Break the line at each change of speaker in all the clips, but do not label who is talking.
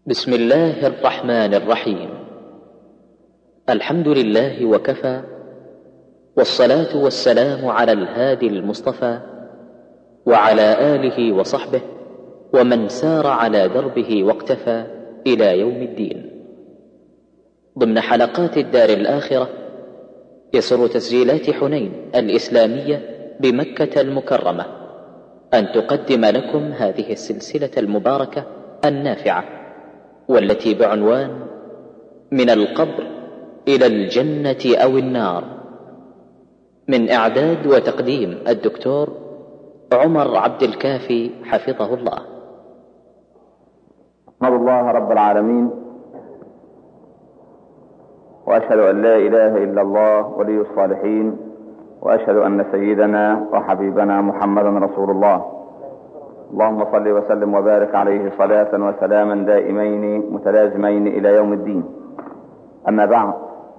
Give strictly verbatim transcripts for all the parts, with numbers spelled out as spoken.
بسم الله الرحمن الرحيم. الحمد لله وكفى، والصلاة والسلام على الهادي المصطفى وعلى آله وصحبه ومن سار على دربه واقتفى إلى يوم الدين. ضمن حلقات الدار الآخرة يسر تسجيلات حنين الإسلامية بمكة المكرمة أن تقدم لكم هذه السلسلة المباركة النافعة، والتي بعنوان من القبر إلى الجنة أو النار، من إعداد وتقديم الدكتور عمر عبد الكافي حفظه الله.
أحمد الله رب العالمين، وأشهد أن لا إله إلا الله ولي الصالحين، وأشهد أن سيدنا وحبيبنا محمدا رسول الله. اللهم صل وسلم وبارك عليه صلاة وسلاما دائمين متلازمين إلى يوم الدين. أما بعد،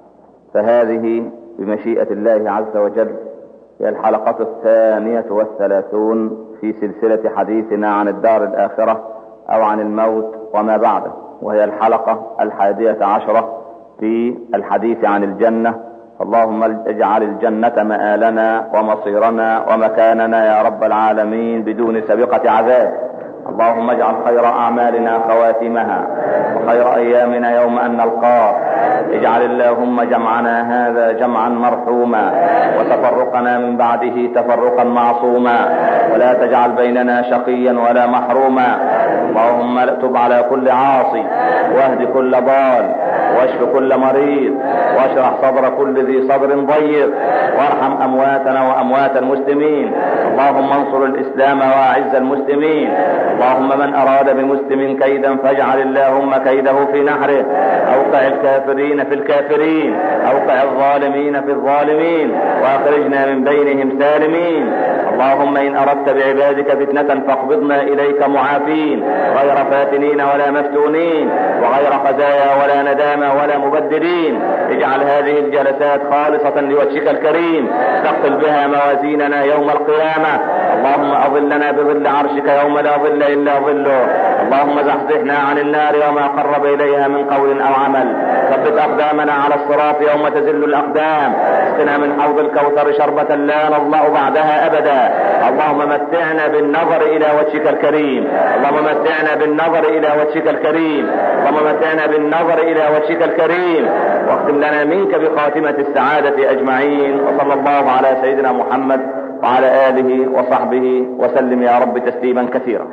فهذه بمشيئة الله عز وجل هي الحلقة الثانية والثلاثون في سلسلة حديثنا عن الدار الآخرة أو عن الموت وما بعده، وهي الحلقة الحادية عشرة في الحديث عن الجنة. اللهم اجعل الجنة مآلنا ومصيرنا ومكاننا يا رب العالمين بدون سابقة عذاب. اللهم اجعل خير أعمالنا خواتمها وخير أيامنا يوم أن نلقاك. اجعل اللهم جمعنا هذا جمعا مرحوما وتفرقنا من بعده تفرقا معصوما، ولا تجعل بيننا شقيا ولا محروما. اللهم تب على كل عاصي، واهد كل ضال، واشف كل مريض، واشرح صدر كل ذي صدر ضيق، وارحم أمواتنا وأموات المسلمين. اللهم انصر الإسلام وأعز المسلمين. اللهم من أراد بمسلم كيدا فاجعل اللهم كيده في نحره. أوقع الكافرين في الكافرين، أوقع الظالمين في الظالمين، وأخرجنا من بينهم سالمين. اللهم إن أردت بعبادك فتنة فاقبضنا إليك معافين، غير فاتنين ولا مفتونين، وغير خزايا ولا ندامة ولا مبدلين. اجعل هذه الجلسات خالصة لوجهك الكريم، تقتل بها موازيننا يوم القيامة. اللهم أظلنا بظل عرشك يوم لا ظل إلا ظله. اللهم زحزحنا عن النار وما قرب إليها من قول أو عمل. ثبت أقدامنا على الصراط يوم تزل الأقدام. اسقنا من حوض الكوثر شربة لا نظمأ بعدها أبدا. اللهم متعنا بالنظر إلى وجهك الكريم. اللهم متعنا بالنظر إلى وجهك الكريم. اللهم متعنا بالنظر إلى وجهك الكريم، واختم لنا منك بخاتمة السعادة أجمعين. وصلى الله على سيدنا محمد وعلى آله وصحبه وسلم يا رب تسليما كثيرا.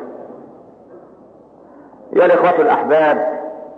يا الإخوة الأحباب،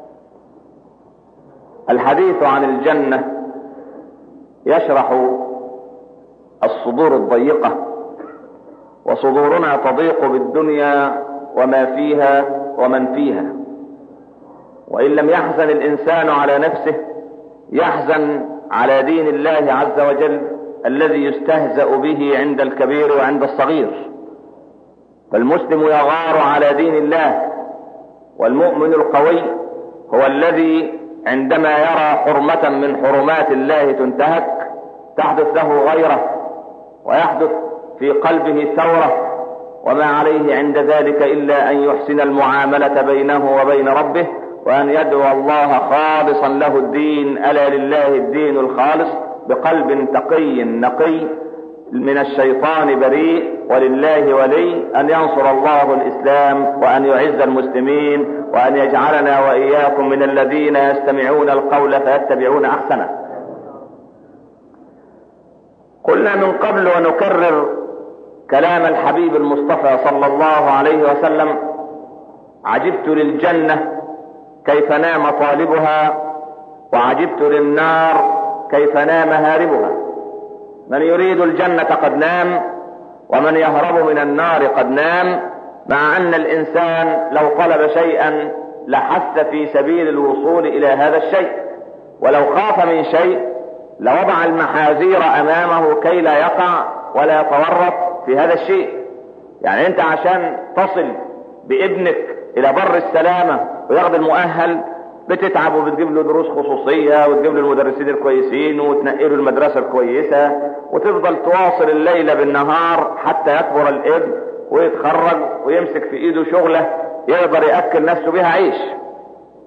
الحديث عن الجنة يشرح الصدور الضيقة، وصدورنا تضيق بالدنيا وما فيها ومن فيها. وإن لم يحزن الإنسان على نفسه يحزن على دين الله عز وجل الذي يستهزأ به عند الكبير وعند الصغير. فالمسلم يغار على دين الله، والمؤمن القوي هو الذي عندما يرى حرمة من حرمات الله تنتهك تحدث له غيرة، ويحدث في قلبه ثورة، وما عليه عند ذلك إلا أن يحسن المعاملة بينه وبين ربه، وأن يدعو الله خالصا له الدين. ألا لله الدين الخالص، بقلب تقي نقي من الشيطان بريء، ولله ولي أن ينصر الله الإسلام وأن يعز المسلمين، وأن يجعلنا وإياكم من الذين يستمعون القول فيتبعون أحسنه. قلنا من قبل ونكرر كلام الحبيب المصطفى صلى الله عليه وسلم: عجبت للجنة كيف نام طالبها، وعجبت للنار كيف نام هاربها. من يريد الجنة قد نام، ومن يهرب من النار قد نام، مع أن الإنسان لو طلب شيئا لحث في سبيل الوصول إلى هذا الشيء، ولو خاف من شيء لوضع المحاذير أمامه كي لا يقع ولا يتورط في هذا الشيء. يعني أنت عشان تصل بابنك إلى بر السلامة وياخد المؤهل بتتعب، وبتجيب له دروس خصوصية، وتجيب له المدرسين الكويسين، وتنقله المدرسة الكويسة، وتفضل تواصل الليل بالنهار حتى يكبر الابن ويتخرج ويمسك في ايده شغلة يقدر يأكل نفسه بها عيش.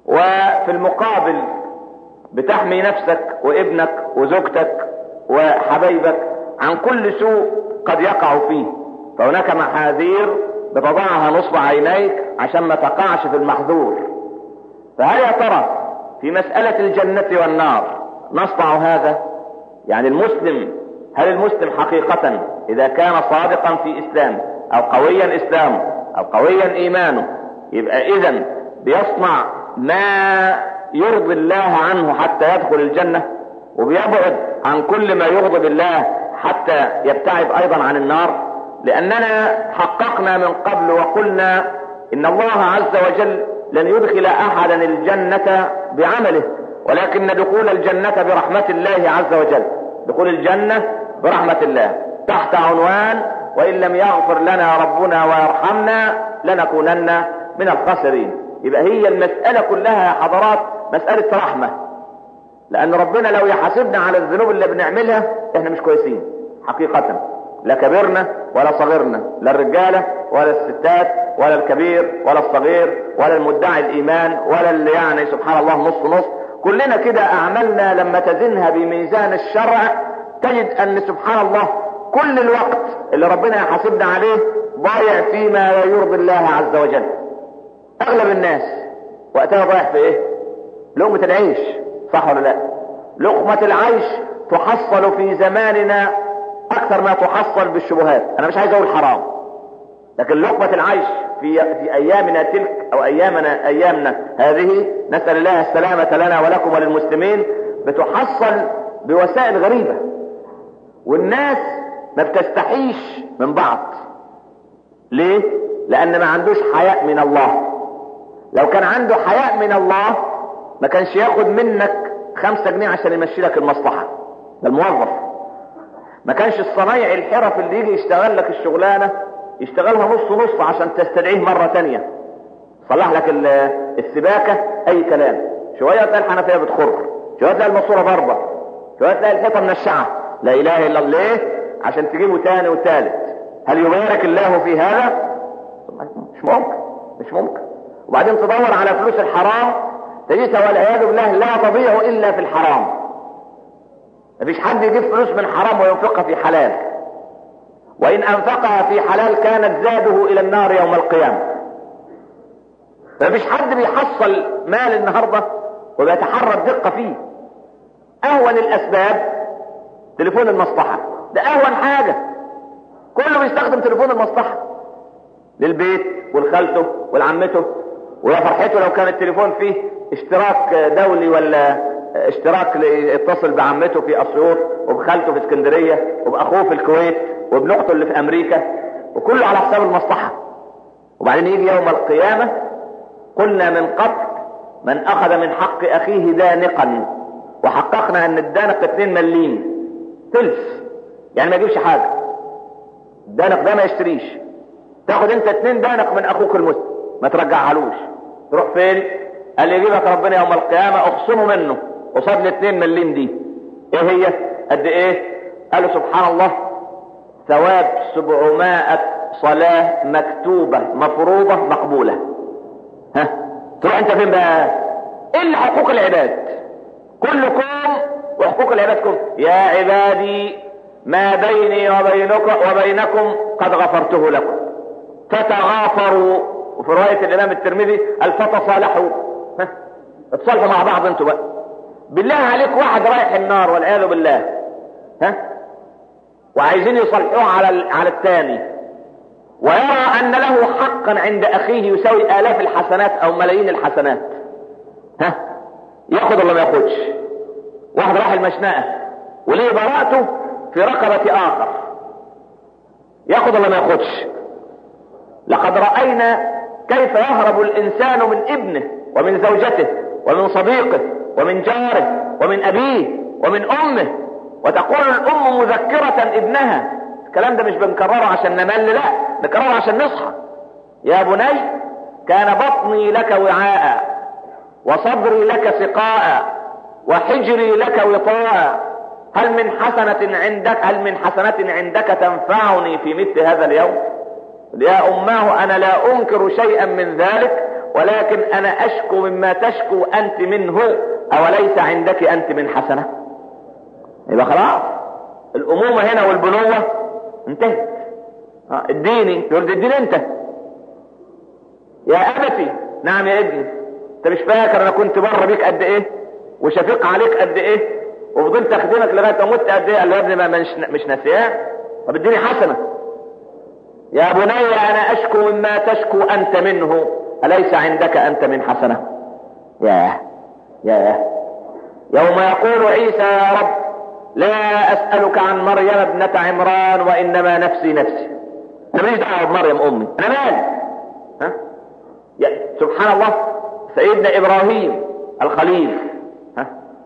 وفي المقابل بتحمي نفسك وابنك وزوجتك وحبايبك عن كل سوء قد يقع فيه. فهناك محاذير بتضعها نصب عينيك عشان ما تقعش في المحذور. فهل يا ترى في مسألة الجنة والنار نصنع هذا؟ يعني المسلم، هل المسلم حقيقة إذا كان صادقا في إسلام أو قويا إسلامه أو قويا إيمانه، يبقى إذن بيصنع ما يرضي الله عنه حتى يدخل الجنة، وبيبعد عن كل ما يغضب الله حتى يبتعد أيضا عن النار؟ لأننا حققنا من قبل وقلنا إن الله عز وجل لن يدخل أحدا الجنة بعمله، ولكن دخول الجنة برحمة الله عز وجل. دخول الجنة برحمة الله تحت عنوان وإن لم يغفر لنا ربنا ويرحمنا لنكونن من الخاسرين. يبقى هي المسألة كلها يا حضرات مسألة رحمة، لأن ربنا لو يحاسبنا على الذنوب اللي بنعملها احنا مش كويسين حقيقة، لا كبرنا ولا صغرنا، لا الرجالة ولا الستات ولا الكبير ولا الصغير ولا المدعي الإيمان ولا اللي يعني سبحان الله نص نص. كلنا كده أعمالنا لما تزنها بميزان الشرع تجد أن سبحان الله كل الوقت اللي ربنا يحاسبنا عليه ضايع فيما لا يرضي الله عز وجل. أغلب الناس وقتها ضايع في إيه؟ لقمة العيش، صح ولا لا؟ لقمة العيش تحصل في زماننا أكثر ما تحصل بالشبهات. أنا مش عايز أقول حرام، لكن لقمة العيش في في أيامنا تلك أو أيامنا أيامنا هذه، نسأل الله السلامة لنا ولكم وللمسلمين، بتحصل بوسائل غريبة، والناس ما بتستحيش من بعض. ليه؟ لأن ما عندوش حياء من الله. لو كان عنده حياء من الله ما كانش ياخد منك خمسة جنيه عشان يمشي لك المصلحة. ده الموظف. ما كانش الصنايعي الحرف اللي يجي يشتغل لك الشغلانة يشتغلها نص نص عشان تستدعيه مرة تانية، صلح لك السباكة اي كلام، شوية تلاقي الحنفية بتخر، شوية تلاقي الماسورة ضربة، شوية تلاقي الحيطة منشعة. لا اله الا الله. ليه؟ عشان تجيبه تاني وتالت. هل يبارك الله في هذا؟ مش ممكن، مش ممكن. وبعدين تدور على فلوس الحرام تجدها والعياذ بالله لا تضيع الا في الحرام. مفيش حد يجيب فلوس من حرام وينفقها في حلال، وإن أنفقها في حلال كانت زاده إلى النار يوم القيامة. مفيش حد بيحصل مال النهاردة وبيتحرى الدقة فيه. أهون الأسباب تليفون المصلحة، ده أهون حاجة. كله بيستخدم تليفون المصلحة للبيت والخالته والعمته، ويا فرحته لو كان التليفون فيه اشتراك دولي ولا اشتراك يتصل بعمته في اسيوط وبخالته في اسكندرية وبأخوه في الكويت وابن اخته اللي في امريكا، وكله على حساب المصلحة. وبعدين يجي يوم القيامة قلنا من قبل من اخذ من حق اخيه دانقا، وحققنا ان الدانق اتنين مليم تلف، يعني ما يجيبش حاجة. الدانق ده ما يشتريش. تاخد انت اتنين دانق من اخوك المسلم ما ترجعهالوش، تروح فين؟ قال لي يجيبك ربنا يوم القيامة اخصمه منه قصاد الاتنين مليم دي. ايه هي؟ قد ايه؟ قالوا سبحان الله ثواب سبعمائة صلاة مكتوبة مفروضة مقبولة. ها تروح انت فين بقى؟ الا حقوق العباد كلكم وحقوق العبادكم. يا عبادي ما بيني وبينك وبينكم قد غفرته لكم فتغافروا. وفي رواية الامام الترمذي الفتصالحوا. ها اتصالحوا مع بعض انتوا بقى. بالله عليك واحد رايح النار والعياذ بالله، ها وعايزين يصلحوه على على الثاني، ويرى ان له حقا عند اخيه يساوي الاف الحسنات او ملايين الحسنات، ها ياخد ولا ما ياخدش؟ واحد راح المشنقة وليه براءته في رقبة اخر، ياخد ولا ما ياخدش؟ لقد رأينا كيف يهرب الانسان من ابنه ومن زوجته ومن صديقه ومن جاره ومن ابيه ومن امه، وتقول الام مذكرة ابنها. الكلام ده مش بنكرره عشان نمل، لا نكرره عشان نصحى. يا بني كان بطني لك وعاء وصدري لك سقاء وحجري لك وطاء، هل من حسنة عندك هل من حسنة عندك تنفعني في مثل هذا اليوم؟ يا أماه أنا لا أنكر شيئا من ذلك، ولكن انا اشكو مما تشكو انت منه، اوليس عندك انت من حسنة؟ يبقى خلاص الامومة هنا والبنوة انتهت. اديني، يقول اديني انت يا ابتي. نعم يا ابني، انت مش فاكر انا كنت بره بيك قد ايه وشفيق عليك قد ايه وفضلت اخدمك لغايه ما مت قد ايه؟ قال له يا ابني ما مش مش ناسياه. طب اديني حسنه. يا بني انا اشكو مما تشكو انت منه، اليس عندك انت من حسنه؟ ياه ياه. يوم يقول عيسى يا رب لا اسالك عن مريم ابنه عمران وانما نفسي نفسي. انا ماليش دعوه بمريم امي، انا مالي. ها يا سبحان الله. سيدنا ابراهيم الخليل، ها،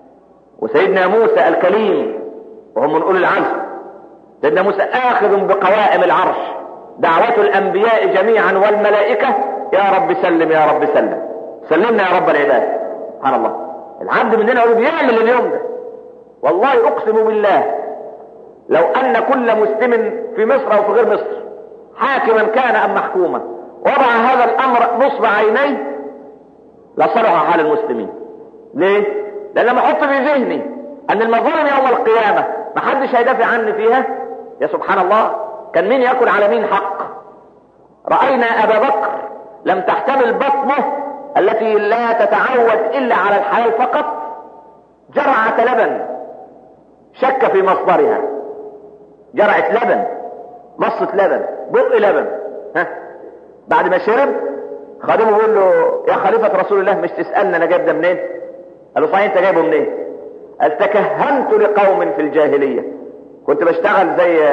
وسيدنا موسى الكليم وهم من اولي العزم. سيدنا موسى اخذ بقوائم العرش، دعوة الانبياء جميعا والملائكة يا رب سلم يا رب سلم، سلمنا يا رب العباد. سبحان الله. العبد مننا يقول بيعمل اليوم ده. والله اقسم بالله لو ان كل مسلم في مصر او في غير مصر، حاكما كان ام محكوما، وضع هذا الامر نصب عينيه لصلح حال المسلمين. ليه؟ لان لما احط في ذهني ان المظالم يوم القيامة ما حدش هيدافع عني فيها، يا سبحان الله كان مين ياكل على مين حق؟ رأينا ابا بكر لم تحتمل بطنه التي لا تتعود الا على الحلال فقط جرعة لبن شك في مصدرها، جرعة لبن، مصة لبن، بق لبن، ها، بعد ما شرب خادمه بيقول له يا خليفة رسول الله مش تسألنا انا جايب ده منين؟ قال له صحيح انت جايبه منين؟ قال تكهنت لقوم في الجاهلية، كنت بشتغل زي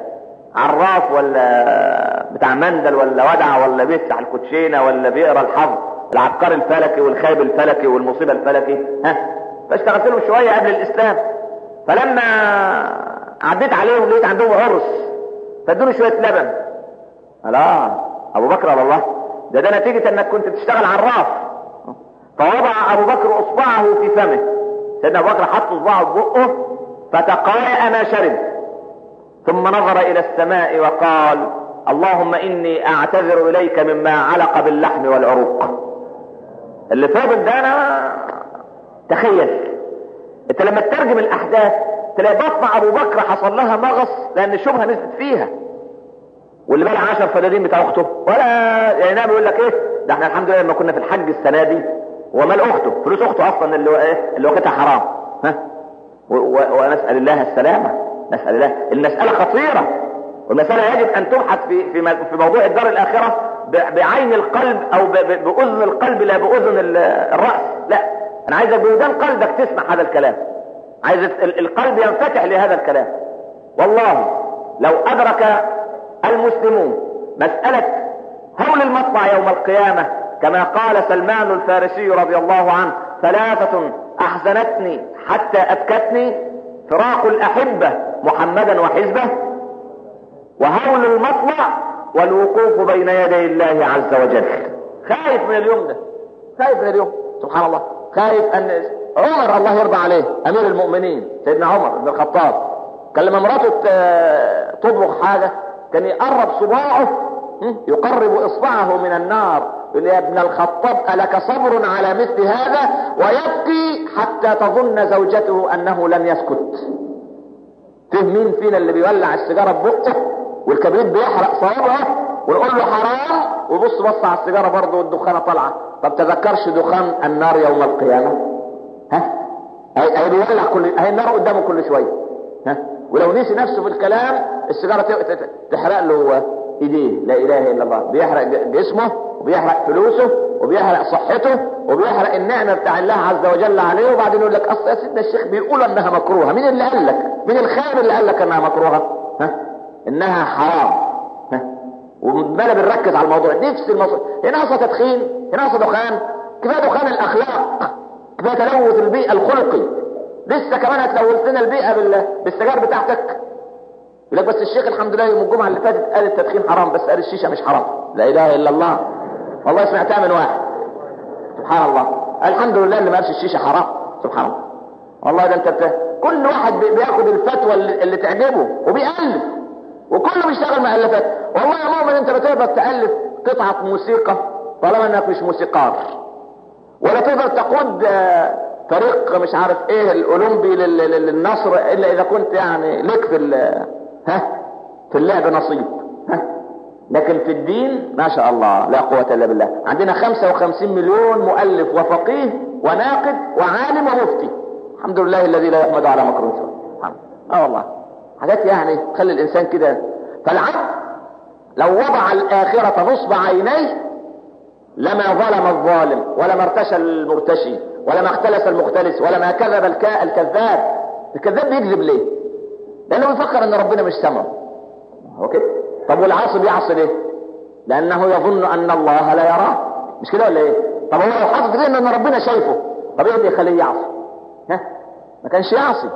عراف ولا بتاع مندل ولا ودع ولا بيفتح الكوتشينه ولا بيقرا الحظ، العبقري الفلكي والخايب الفلكي والمصيبه الفلكي، ها، فاشتغلت لهم شويه قبل الاسلام. فلما عديت عليهم لقيت عندهم عرس فادوني شويه لبن. لا ابو بكر على الله ده ده نتيجه انك كنت تشتغل عراف. فوضع ابو بكر اصبعه في فمه، سيدنا ابو بكر حط اصبعه في بقه فتقايأ ما شرب، ثم نظر الى السماء وقال اللهم اني اعتذر اليك مما علق باللحم والعروق. اللي فاضل ده انا تخيل انت لما تترجم الاحداث تلاقي بطن ابو بكر حصل لها مغص لان الشبهه نزلت فيها، واللي بقى عشر فدادين بتاع اخته ولا يعني نعم يقول لك ايه ده احنا الحمد لله لما كنا في الحج السنه دي ومال اخته فلوس اخته اصلا اللي هو ايه اللي وقتها حرام، ها، ونسال الله السلامه، نسال الله. المساله خطيره والمساله يجب ان تبحث في في في موضوع الدار الاخره بعين القلب او باذن القلب لا باذن الراس. لا انا عايزك بودان قلبك تسمع هذا الكلام، عايز القلب ينفتح لهذا الكلام. والله لو ادرك المسلمون مساله هول المطلع يوم القيامه كما قال سلمان الفارسي رضي الله عنه ثلاثه احزنتني حتى ابكتني فراق الاحبه محمدا وحزبه وهول المطلع والوقوف بين يدي الله عز وجل. خايف من اليوم ده، خايف من اليوم، سبحان الله، خايف ان عمر الله يرضى عليه امير المؤمنين سيدنا عمر بن الخطاب كان لما مراته تطبخ حاجه كان يقرب صباعه يقرب اصبعه من النار يقول يا ابن الخطاب الك صبر على مثل هذا، ويبكي حتى تظن زوجته انه لن يسكت. فيه مين فينا اللي بيولع السيجاره ببقه والكبريت بيحرق صوابعه ونقول له حرام وبص بص على السيجاره برضه والدخانه طالعه؟ طب تذكرش دخان النار يوم القيامه؟ ها هي بيولع كل هي النار قدامه كل شويه، ها، ولو نسي نفسه في الكلام السيجاره تحرق له ايديه. لا اله الا الله، بيحرق جسمه وبيحرق فلوسه وبيحرق صحته وبيحرق النعمه بتاع الله عز وجل عليه. وبعدين يقول لك اصل يا سيدنا الشيخ بيقول انها مكروهه. مين اللي قال لك؟ مين الخايب اللي قال لك انها مكروهه؟ ها، انها حرام. ها، ومالا بنركز على الموضوع نفس الموضوع. هنا اصلا تدخين، هنا اصلا دخان، كفايه دخان الاخلاق، كفايه تلوث البيئه الخلقي، لسه كمان هتلوث لنا البيئه بالسجاير بتاعتك. يقول لك بس الشيخ الحمد لله يوم الجمعه اللي فاتت قال التدخين حرام بس قال الشيشه مش حرام. لا اله الا الله، والله سمعتها من واحد، سبحان الله، الحمد لله اللي ما قالش الشيشه حرام، سبحان الله. والله ده انت كل واحد بياخد الفتوى اللي, اللي تعجبه وبيألف، وكله بيشتغل مؤلفات. والله يا مؤمن انت بتقدر تألف قطعه موسيقى طالما انك مش موسيقار، ولا تقدر تقود فريق مش عارف ايه الاولمبي للنصر الا اذا كنت يعني لك في ها في اللعب نصيب. ها لكن في الدين ما شاء الله لا قوة الا بالله. عندنا خمسة وخمسين مليون مؤلف وفقيه وناقد وعالم ومفتي، الحمد لله الذي لا يحمد على مكروه سوى. اه والله حاجات يعني تخلي الانسان كده. فالعبد لو وضع الاخرة نصب عينيه لما ظلم الظالم، ولما ارتشى المرتشي، ولما اختلس المختلس، ولما كذب الكذاب. الكذاب بيكذب ليه؟ لانه بيفكر ان ربنا مش سمعه. هو كده. طب والعاصي بيعصي ليه؟ لانه يظن ان الله لا يراه، مش كده ولا ايه؟ طب هو لو حاطط كده ان ربنا شايفه، طب ايه اللي يخليه يعصي؟ ها ما كانش يعصي.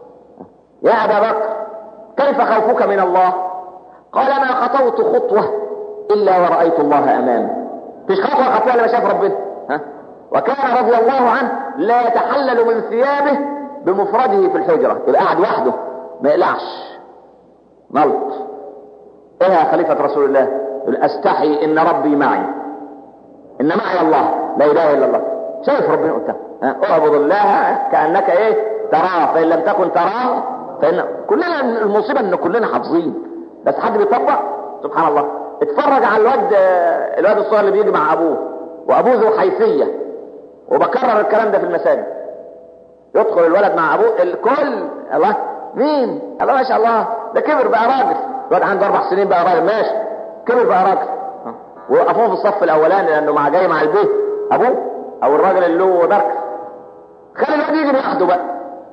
يا ابا بكر كيف خوفك من الله؟ قال ما خطوت خطوة الا ورأيت الله امامي. فيش خطوة خطوة لما شاف ربنا. ها وكان رضي الله عنه لا يتحلل من ثيابه بمفرده في الحجرة، يبقى قاعد وحده ما يقلعش ملط. ايه يا خليفة رسول الله؟ يقول استحي ان ربي معي، ان معي الله لا اله الا الله. شايف ربنا قدامك. اعبد الله كأنك ايه تراه، فان لم تكن تراه فان كلنا المصيبة ان كلنا حافظين بس حد بيطبق. سبحان الله. اتفرج على الواد الواد الصغير اللي بيجي مع ابوه، وابوه ذو حيثية، وبكرر الكلام ده في المساجد. يدخل الولد مع ابوه الكل الله مين؟ الله ما شاء الله ده كبر بقى راجل. الولد عنده اربع سنين بقى راجل ماشي، كبر بقى راجل. وقفوه في الصف الاولاني لانه مع جاي مع البيت ابوه او الراجل اللي له درك. خلي الواد يجي لوحده بقى.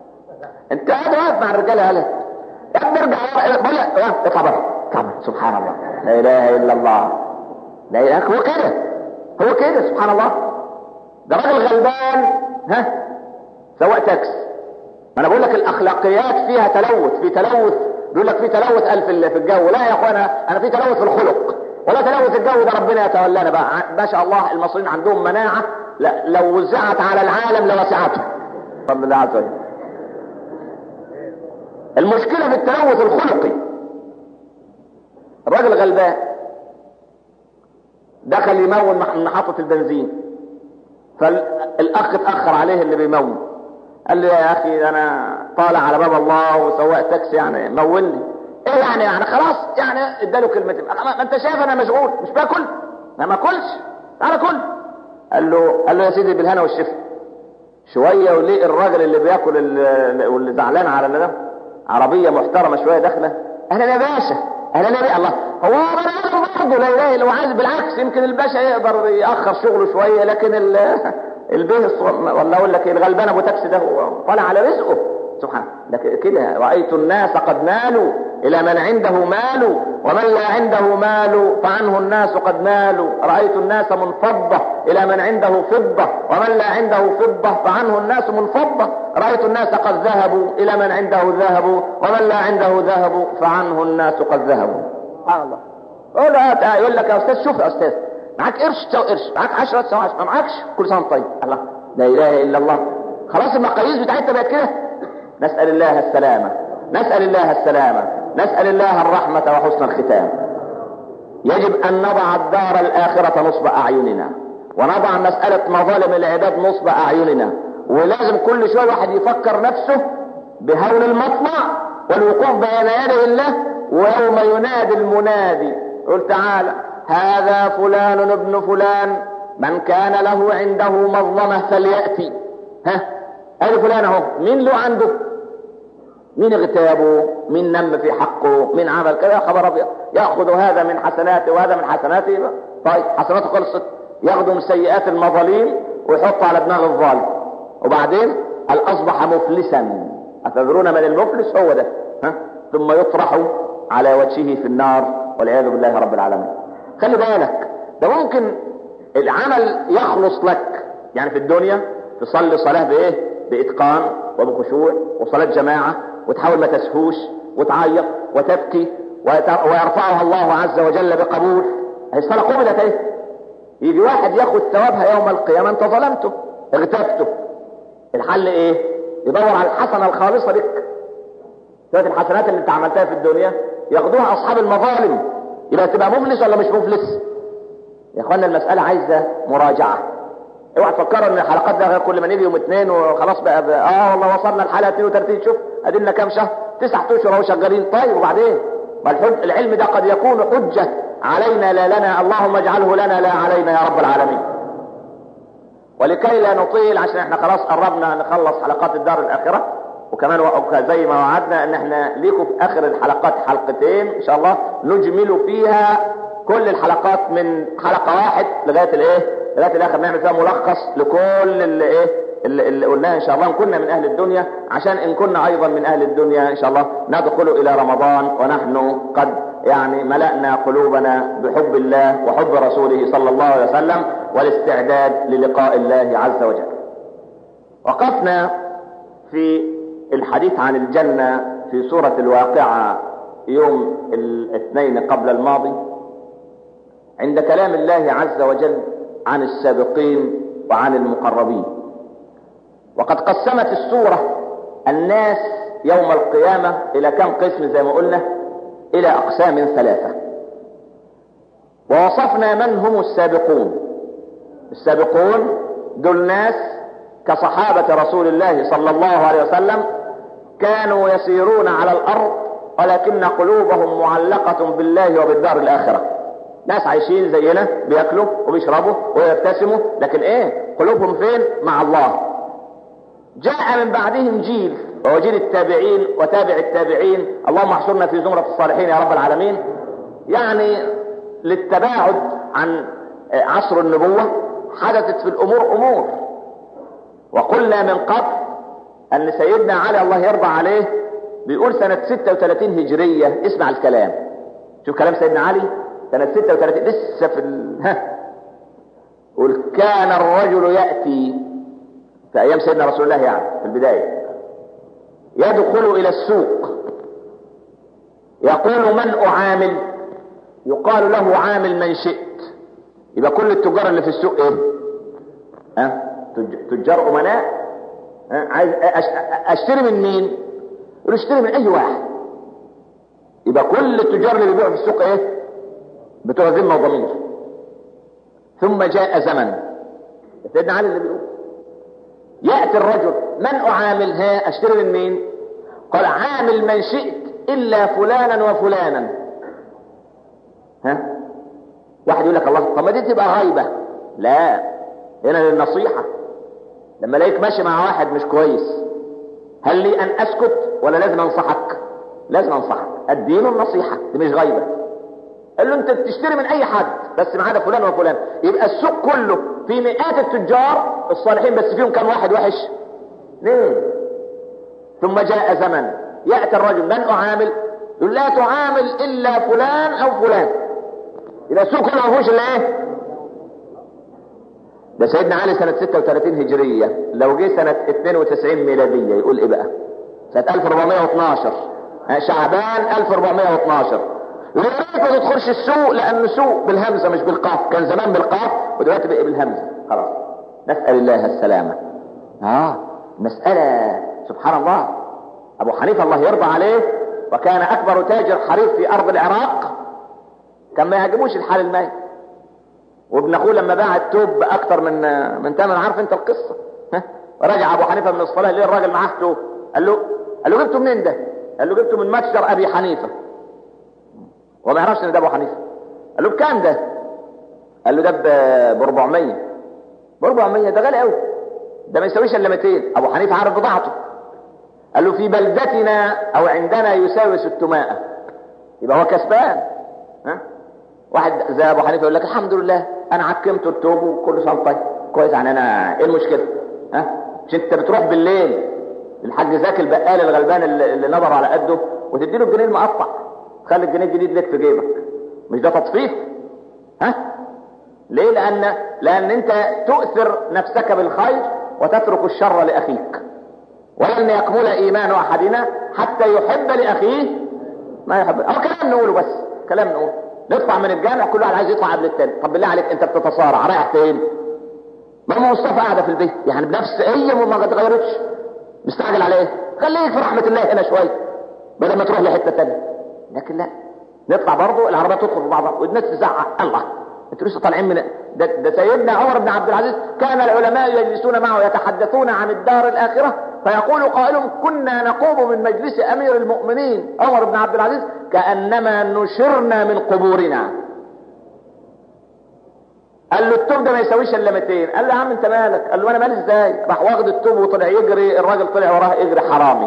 انت قاعد واقف مع الرجاله هلا يا ابني ارجع ورا اطلع بره. طبعا سبحان الله لا اله الا الله. لا اله هو كده هو كده سبحان الله. ده راجل غلبان ها سواق تاكسي. ما انا بقول لك الاخلاقيات فيها تلوث، في تلوث بيقول لك في تلوث الف في الجو. لا يا اخوانا انا في تلوث في الخلق ولا تلوث الجو. ده ربنا يتولانا بقى. ما شاء الله المصريين عندهم مناعه لا لو وزعت على العالم لوسعته بفضل الله عز وجل. المشكله في التلوث الخلقي. الراجل غلبان دخل يمون من محطه البنزين، فالاخ اتاخر عليه اللي بيمون، قال لي يا اخي انا طالع على باب الله وسواق تاكسي يعني مولني. ايه يعني يعني خلاص يعني اداله كلمتين. ما انت شايف انا مشغول مش باكل ما ماكلش تعالى كل. قال له قال له يا سيدي بالهنا والشفا. شويه وليه الراجل اللي بياكل واللي زعلان على ده عربيه محترمه شويه داخله اهلا يا باشا اهلا يا باشا. الله هو انا برضه لا اله الا هو عايز بالعكس يمكن الباشا يقدر ياخر شغله شويه، لكن البيه والله اقول لك الغلبان ابو تاكسي ده هو طالع على رزقه سبحان الله. كده رايت الناس قد مالوا الى من عنده مال ومن لا عنده مال فعنه الناس قد مالوا. رايت الناس منفضه الى من عنده فضه ومن لا عنده فضه فعنه الناس منفضه. رايت الناس قد ذهبوا الى من عنده ذهب ومن لا عنده ذهب فعنه الناس قد ذهبوا. سبحان الله. يقول لك يا استاذ شوف يا استاذ معاك قرش تساوي قرش، معاك عشرة تساوي عشرة، ما معاكش كل سنه طيب. الله لا اله الا الله. خلاص المقاييس بتاعتنا بقت كده. نسال الله السلامه نسال الله السلامه نسال الله الرحمه وحسن الختام. يجب ان نضع الدار الاخره نصب اعيننا، ونضع مساله مظالم العباد نصب اعيننا، ولازم كل شويه واحد يفكر نفسه بهول المطلع والوقوف بين يدي الله. ويوم ينادي المنادي قل تعالى هذا فلان ابن فلان من كان له عنده مظلمة فليأتي. ها هذا فلان اهو مين له عنده؟ مين اغتابه؟ مين نم في حقه؟ مين عمل كذا؟ خبر ابيض. ياخذ هذا من حسناته وهذا من حسناته. طيب حسناته خلصت ياخذ من سيئات المظالم ويحط على دماغ الظالم. وبعدين قال اصبح مفلسا. اتدرون من المفلس؟ هو ده. ها ثم يطرح على وجهه في النار والعياذ بالله رب العالمين. خلي بالك ده ممكن العمل يخلص لك يعني في الدنيا تصلي صلاة بايه؟ باتقان وبخشوع وصلاة جماعة وتحاول ما تسهوش وتعيط وتبكي ويرفعها الله عز وجل بقبول. هي الصلاة قبلت ايه؟ يجي واحد ياخد ثوابها يوم القيامة انت ظلمته اغتبته. الحل ايه؟ يدور على الحسنة الخالصة لك. شوية الحسنات اللي انت عملتها في الدنيا ياخدوها اصحاب المظالم. يبقى تبقى مفلس ولا مش مفلس؟
يا اخوانا المسألة عايزة مراجعة. اوعى تفكروا ان الحلقات ده كل ما نيجي يوم اثنين وخلاص بقى, بقى اه والله وصلنا الحلقة اثنين وثلاثين. شوف ادينا كام شهر؟ تسعة اشهر اهو شغالين. طيب وبعدين؟ ما العلم ده قد يكون حجة علينا لا لنا، اللهم اجعله لنا لا علينا يا رب العالمين. ولكي لا نطيل عشان احنا خلاص قربنا نخلص حلقات الدار الاخرة، وكمان زي ما وعدنا ان احنا ليكم في اخر الحلقات حلقتين ان شاء الله نجمل فيها كل الحلقات من حلقة واحد لغاية الايه لغاية الاخر، نعمل فيها ملخص لكل اللي ايه اللي, اللي قلناه ان شاء الله. ان كنا من اهل الدنيا، عشان ان كنا ايضا من اهل الدنيا ان شاء الله ندخل الى رمضان ونحن قد يعني ملأنا قلوبنا بحب الله وحب رسوله صلى الله عليه وسلم والاستعداد للقاء الله عز وجل. وقفنا في الحديث عن الجنة في سورة الواقعة يوم الاثنين قبل الماضي عند كلام الله عز وجل عن السابقين وعن المقربين. وقد قسمت السورة الناس يوم القيامة الى كم قسم زي ما قلنا؟ الى اقسام ثلاثة. ووصفنا من هم السابقون. السابقون دول ناس كصحابة رسول الله صلى الله عليه وسلم كانوا يسيرون على الارض ولكن قلوبهم معلقة بالله وبالدار الاخرة. ناس عايشين زينا بياكلوا وبيشربوا ويبتسموا، لكن ايه قلوبهم فين؟ مع الله. جاء من بعدهم جيل وهو جيل التابعين وتابع التابعين، اللهم احشرنا في زمرة الصالحين يا رب العالمين. يعني للتباعد عن عصر النبوة حدثت في الامور امور. وقلنا من قبل ان سيدنا علي الله يرضى عليه بيقول سنة ستة وثلاثين هجرية. اسمع الكلام، شوف كلام سيدنا علي سنة ستة وثلاثين لسه في ال... ها قل كان الرجل يأتي في ايام سيدنا رسول الله يعني في البداية يدخل الى السوق يقول من اعامل؟ يقال له عامل من شئت. يبقى كل التجار اللي في السوق ايه؟ ها تجار امناء. ها عايز اشتري من مين؟ يقول اشتري من اي واحد. يبقى كل التجار اللي بيبيعوا في السوق ايه؟ بتوع ذمه وضمير. ثم جاء زمن سيدنا علي اللي بيقول يأتي الرجل من اعامل؟ ها اشتري من مين؟ قال عامل من شئت الا فلانا وفلانا. ها واحد يقول لك الله طب ما دي تبقى غيبة. لا، هنا للنصيحة. لما الاقيك ماشي مع واحد مش كويس هل لي ان اسكت ولا لازم انصحك؟ لازم انصحك. الدين النصيحة، دي مش غيبة. قال له انت بتشتري من اي حد بس ما عدا فلان وفلان. يبقى السوق كله في مئات التجار الصالحين بس فيهم كم واحد وحش؟ ليه؟ ثم جاء زمن يأتي الرجل من اعامل؟ يقول لا تعامل الا فلان او فلان. يبقى السوق كله ما فيهوش الا ايه؟ ده سيدنا علي سنة ستة وثلاثين هجرية. لو جه سنة اثنين وتسعين ميلادية يقول ايه بقى؟ سنة ألف وأربعمائة واثناشر شعبان ألف وأربعمائة واثناشر. ولذلك ما تدخلش السوق لأنه سوق بالهمزة مش بالقاف. كان زمان بالقاف ودلوقتي بقى بالهمزة. خلاص نسأل الله السلامة. اه مسألة سبحان الله. أبو حنيفة الله يرضى عليه وكان أكبر تاجر حرير في أرض العراق كان ما يعجبوش الحال المالي. وابن اخوه لما باع التوب باكتر من من ثمن، عارف انت القصه. ها رجع ابو حنيفه من الصلاه ليه الراجل معاه توب؟ قال له قال له جبته منين ده؟ قال له جبته من متجر ابي حنيفه. وما يعرفش ان ده ابو حنيفه. قال له بكام ده؟ قال له ده ب أربعمائة. ب أربعمائة ده غالي قوي، ده ما يساويش الا مئتين. ابو حنيفه عارف بضاعته. قال له في بلدتنا او عندنا يساوي ستمائة. يبقى هو كسبان. ها واحد زي ابو حنيفه يقول لك الحمد لله انا عكمت التوب وكل سنه طيب كويس. يعني انا ايه المشكله؟ ها مش انت بتروح بالليل الحاج زكي البقال الغلبان اللي, اللي نظر على قده وتديله الجنيه المقطع، تخلي الجنيه الجديد لك في جيبك؟ مش ده تطفيف؟ ها ليه؟ لان لان انت تؤثر نفسك بالخير وتترك الشر لاخيك. ولن يكمل ايمان احدنا حتى يحب لاخيه ما يحب. او كلام نقوله بس كلام نقوله. نطلع من الجامع كل واحد عايز يطلع قبل التاني. طب بالله عليك انت بتتصارع رايح فين؟ ماما مصطفى قاعده في البيت يعني بنفس هي ما اتغيرتش. مستعجل على ايه؟ خليك في رحمه الله هنا شويه بدل ما تروح لحته ثانيه. لكن لا، نطلع برضه العربيه تدخل في بعضها والناس تزعق الله انتوا لسه طالعين من ده, ده سيدنا عمر بن عبد العزيز كان العلماء يجلسون معه يتحدثون عن الدار الآخرة، فيقول قائلهم كنا نقوم من مجلس أمير المؤمنين عمر بن عبد العزيز كأنما نشرنا من قبورنا. قال له التوب ده ما يساويش الا مئتين. قال له يا عم انت مالك؟ قال له انا مالي ازاي؟ راح واخد التوب وطلع يجري، الراجل طلع وراه يجري حرامي.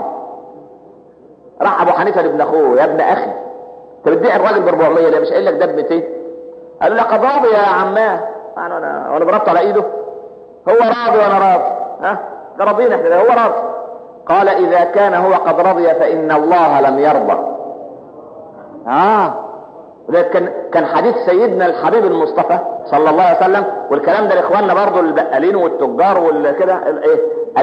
راح ابو حنيفه لابن اخوه، يا ابن اخي انت بتبيع الراجل ب أربعمية ليه؟ مش قايل لك ده ب مئتين؟ قال له لقد راضي يا عماه. انا انا وانا بربط على ايده، هو راضي وانا راضي، ها ده راضيين احنا، هو راضي. قال اذا كان هو قد رضي فان الله لم يرضى. اه وده كان كان حديث سيدنا الحبيب المصطفى صلى الله عليه وسلم، والكلام ده لاخواننا برضه البقالين والتجار والكده، ايه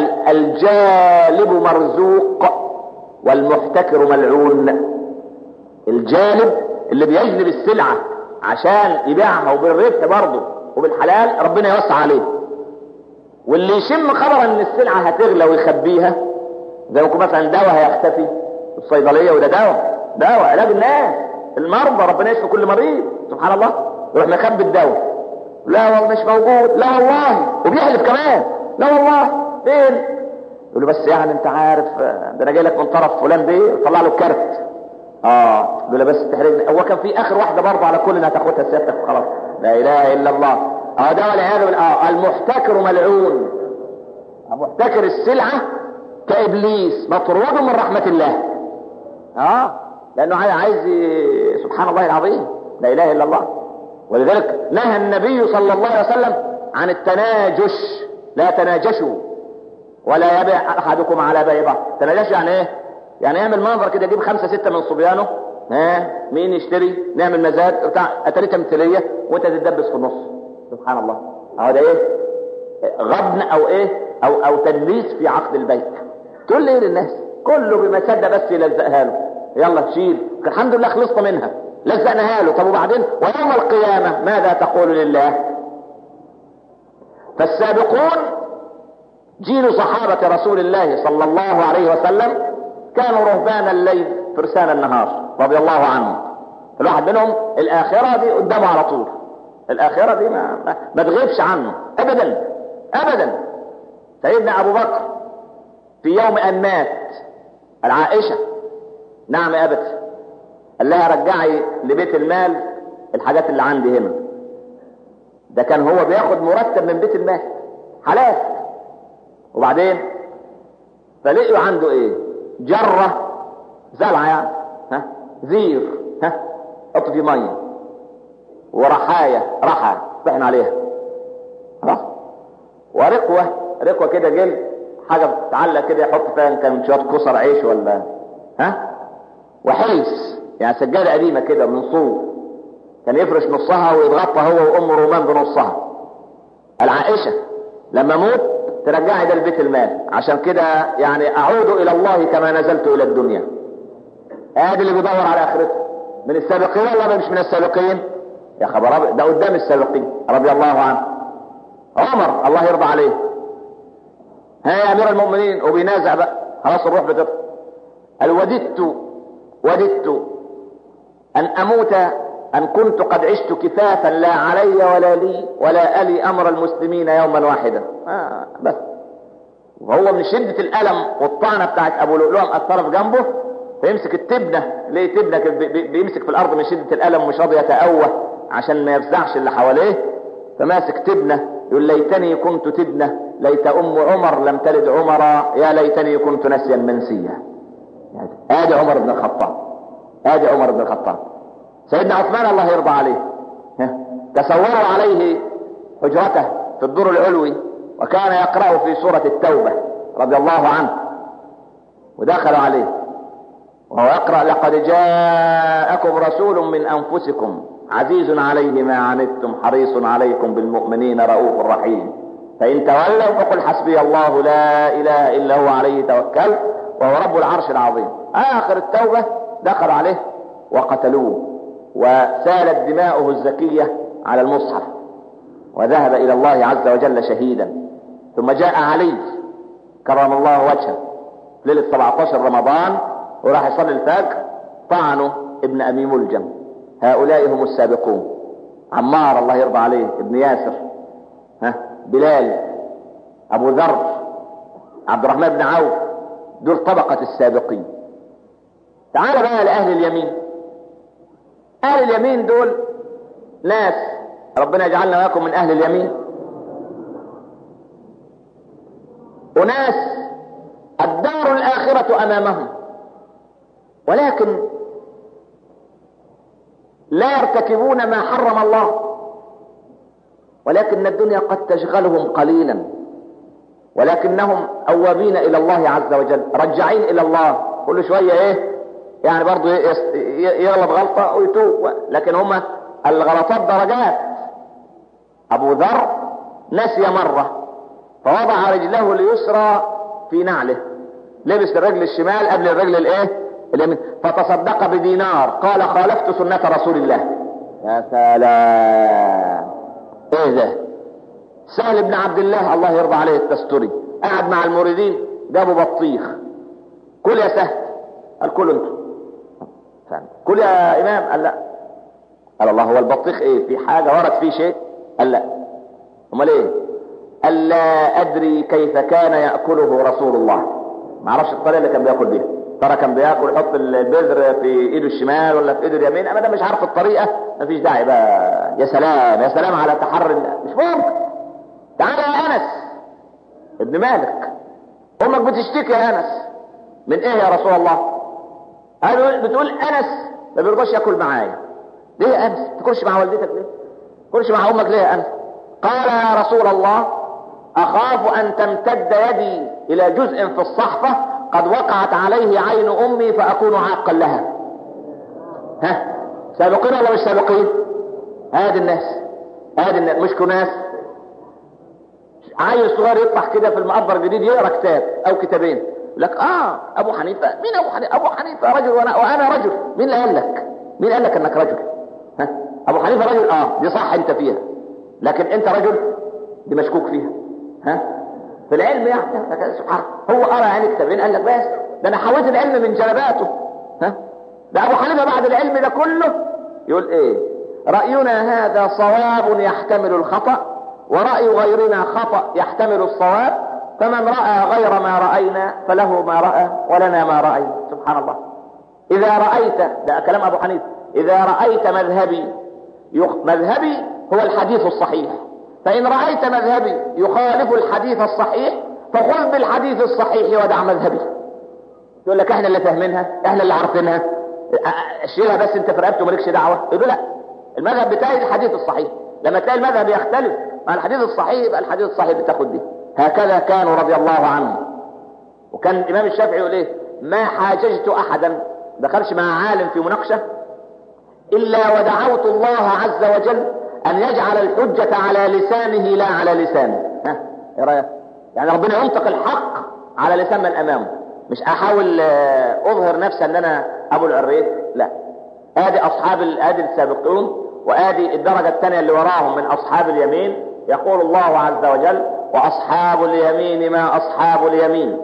الجالب مرزوق والمحتكر ملعون. الجالب اللي بيجلب السلعه عشان يبيعها وبالربح برضه وبالحلال ربنا يوسع عليه، واللي يشم خبر ان السلعه هتغلى ويخبيها، زي ما يكون مثلا دواء هيختفي في الصيدليه، وده دواء دواء علاج الناس المرضى، ربنا يشفي كل مريض سبحان الله، يروح مخبي الدواء، لا والله مش موجود، لا والله، وبيحلف كمان لا والله فين؟ يقول له بس يعني انت عارف ده انا جاي لك من طرف فلان بيه، طلع له الكارت. اه يقول له بس تحرجني. هو كان في اخر واحده برضه على كل انها تاخدها سيادتك خلاص، لا اله الا الله. اه ده والعياذ بالله. اه المحتكر ملعون، محتكر السلعه كابليس مطرود من رحمه الله. اه لانه عايز سبحان الله العظيم، لا اله الا الله. ولذلك نهى النبي صلى الله عليه وسلم عن التناجش، لا تناجشوا ولا يبيع احدكم على بيع بعض. تناجش يعني ايه؟ يعني يعمل منظر كده، يجيب خمسه سته من صبيانه، ها مين يشتري، نعمل مزاد بتاع اتريته مثليه وانت تتدبس في النص. سبحان الله. اهو ده ايه؟ غبن او ايه؟ او او تدليس في عقد البيع. تقول لي ايه للناس؟ كله بمسده بس يلزقها له، يلا شيل، الحمد لله خلصنا منها، لزقناها له. طب وبعدين ويوم القيامه ماذا تقول لله؟ فالسابقون جيل صحابه رسول الله صلى الله عليه وسلم كانوا رهبان الليل فرسان النهار رضي الله عنهم. الواحد منهم الاخره دي قدامه على طول، الاخره دي ما, ما, ما تغيبش عنه ابدا ابدا. سيدنا ابو بكر في يوم ان مات العائشه، نعم يا ابتي، قال لها رجعي لبيت المال الحاجات اللي عندي هنا. ده كان هو بياخد مرتب من بيت المال حلال. وبعدين فلقوا عنده ايه؟ جرة زلعة يعني، ها زير، ها حط فيه مية، ورحاية رحى طحن عليها خلاص، ورقوة رقوة كده جلد، حاجة بتتعلق كده يحط فيها ان كان شوية كسر عيش ولا ها، وحلس يعني سجادة قديمة كده من صوف كان يفرش نصها ويتغطى هو وام رومان بنصها. العائشة لما موت ترجعي ده لبيت المال، عشان كده يعني اعود الى الله كما نزلت الى الدنيا. ادي اللي بيدور على اخرته من السابقين ولا مش من السابقين؟ يا خبر ده قدام السابقين رضي الله عنه. عمر الله يرضى عليه، ها يا امير المؤمنين، وبينازع بقى خلاص الروح بتطلع. قال وددت وددت ان اموت ان كنت قد عشت كفافا لا علي ولا لي ولا الي امر المسلمين يوما واحدا. آه بس وهو من شدة الالم والطعنة بتاعت ابو لؤلؤة مأثرة في جنبه، فيمسك التبنة، ليه تبنة بيمسك في الارض من شدة الالم مش راضي يتأوه عشان ما يفزعش اللي حواليه، فماسك تبنة يقول ليتني كنت تبنة، ليت ام عمر لم تلد عمرا، يا ليتني كنت نسيا منسيا. ادي عمر بن الخطاب، ادي عمر بن الخطاب. سيدنا عثمان الله يرضى عليه، تصوروا عليه حجرته في الدور العلوي وكان يقرأ في سورة التوبة رضي الله عنه، ودخلوا عليه وهو يقرأ لقد جاءكم رسول من أنفسكم عزيز عليه ما عنتم حريص عليكم بالمؤمنين رؤوف رحيم فإن تولوا فقل حسبي الله لا إله إلا هو عليه توكل وهو رب العرش العظيم. آخر التوبة دخلوا عليه وقتلوه، وسالت دماؤه الزكية على المصحف وذهب إلى الله عز وجل شهيدا. ثم جاء علي كرم الله وجهه ليلة سبعة عشر رمضان وراح يصلي الفجر، طعنوا ابن أبي ملجم. هؤلاء هم السابقون عمار الله يرضى عليه ابن ياسر، ها بلال، ابو ذر، عبد الرحمن بن عوف، دول طبقة السابقين. تعال بقى لأهل اليمين. أهل اليمين دول ناس ربنا يجعلنا وياكم من أهل اليمين، وناس الدار الآخرة أمامهم، ولكن لا يرتكبون ما حرم الله، ولكن الدنيا قد تشغلهم قليلا، ولكنهم أوابين إلى الله عز وجل، رجعين إلى الله كل شوية إيه يعني برضو يغلط غلطة ويتوب، لكن هم الغلطات درجات. أبو ذر نسي مرة فوضع رجله اليسرى في نعله، لبس الرجل الشمال قبل الرجل الايه اليمين، فتصدق بدينار، قال خالفت سنة رسول الله. يا سلام، ايه ده؟ سهل بن عبد الله الله يرضى عليه التستري قاعد مع المريدين، جابوا بطيخ، كل يا سهل، قال كل انتوا، كل يا امام، قال لا، قال الله هو البطيخ ايه في حاجة ورد فيه شيء؟ قال لا، امال ايه؟ قال لا ادري كيف كان يأكله رسول الله، ما اعرفش الطريقة اللي كان بياكل بيها، ترى كان بياكل يحط البذر في ايده الشمال ولا في ايده اليمين، انا مش عارف الطريقة، مفيش داعي بقى. يا سلام يا سلام على تحري، مش ممكن. تعال يا انس ابن مالك، امك بتشتكي يا انس من ايه يا رسول الله؟ قالوا بتقول انس ما بيرضاش ياكل معايا. ليه يا انس؟ ما تاكلش مع والدتك ليه؟ ما تاكلش مع امك ليه يا انس؟ قال يا رسول الله اخاف ان تمتد يدي الى جزء في الصحفة قد وقعت عليه عين امي فاكون عاقا لها. ها سابقين ولا مش سابقين؟ هذه الناس، هذه الناس مش كناس. عيل صغير يطلع كده في المقبر الجديد يقرا كتاب او كتابين يقول لك اه ابو حنيفه. مين ابو حنيفه؟ ابو حنيفه رجل وانا وانا رجل. مين اللي قال لك؟ مين قال لك انك رجل؟ ها ابو حنيفه رجل، اه دي صح انت فيها، لكن انت رجل دي مشكوك فيها. ها في العلم يعني سبحان هو قرا يعني كتابين قال لك بس ده انا حويت العلم من جلباته. ها ده ابو حنيفه بعد العلم ده كله يقول ايه؟ راينا هذا صواب يحتمل الخطأ، ورأي غيرنا خطأ يحتمل الصواب، فمن رأى غير ما رأينا فله ما رأى ولنا ما رأينا. سبحان الله. إذا رأيت، ده كلام أبو حنيفة، إذا رأيت مذهبي يخ... مذهبي هو الحديث الصحيح، فإن رأيت مذهبي يخالف الحديث الصحيح فخذ بالحديث الصحيح ودع مذهبي. يقول لك احنا اللي فاهمينها، احنا اللي عارفينها، شيلها بس انت في رقبته مالكش دعوة. يقول لا، المذهب بتاعي الحديث الصحيح. لما تلاقي المذهب يختلف مع الحديث الصحيح يبقى الحديث الصحيح بتاخد دي. هكذا كانوا رضي الله عنهم. وكان الامام الشافعي يقول ايه؟ ما حاججت احدا، دخلش مع عالم في مناقشه الا ودعوت الله عز وجل ان يجعل الحجه على لسانه لا على لسانه. ها ايه رايك؟ يعني ربنا ينطق الحق على لسان من امامه، مش احاول اظهر نفسي ان انا ابو العريف. لا، ادي اصحاب ادي السابقون، وادي الدرجه الثانيه اللي وراهم من اصحاب اليمين. يقول الله عز وجل واصحاب اليمين ما اصحاب اليمين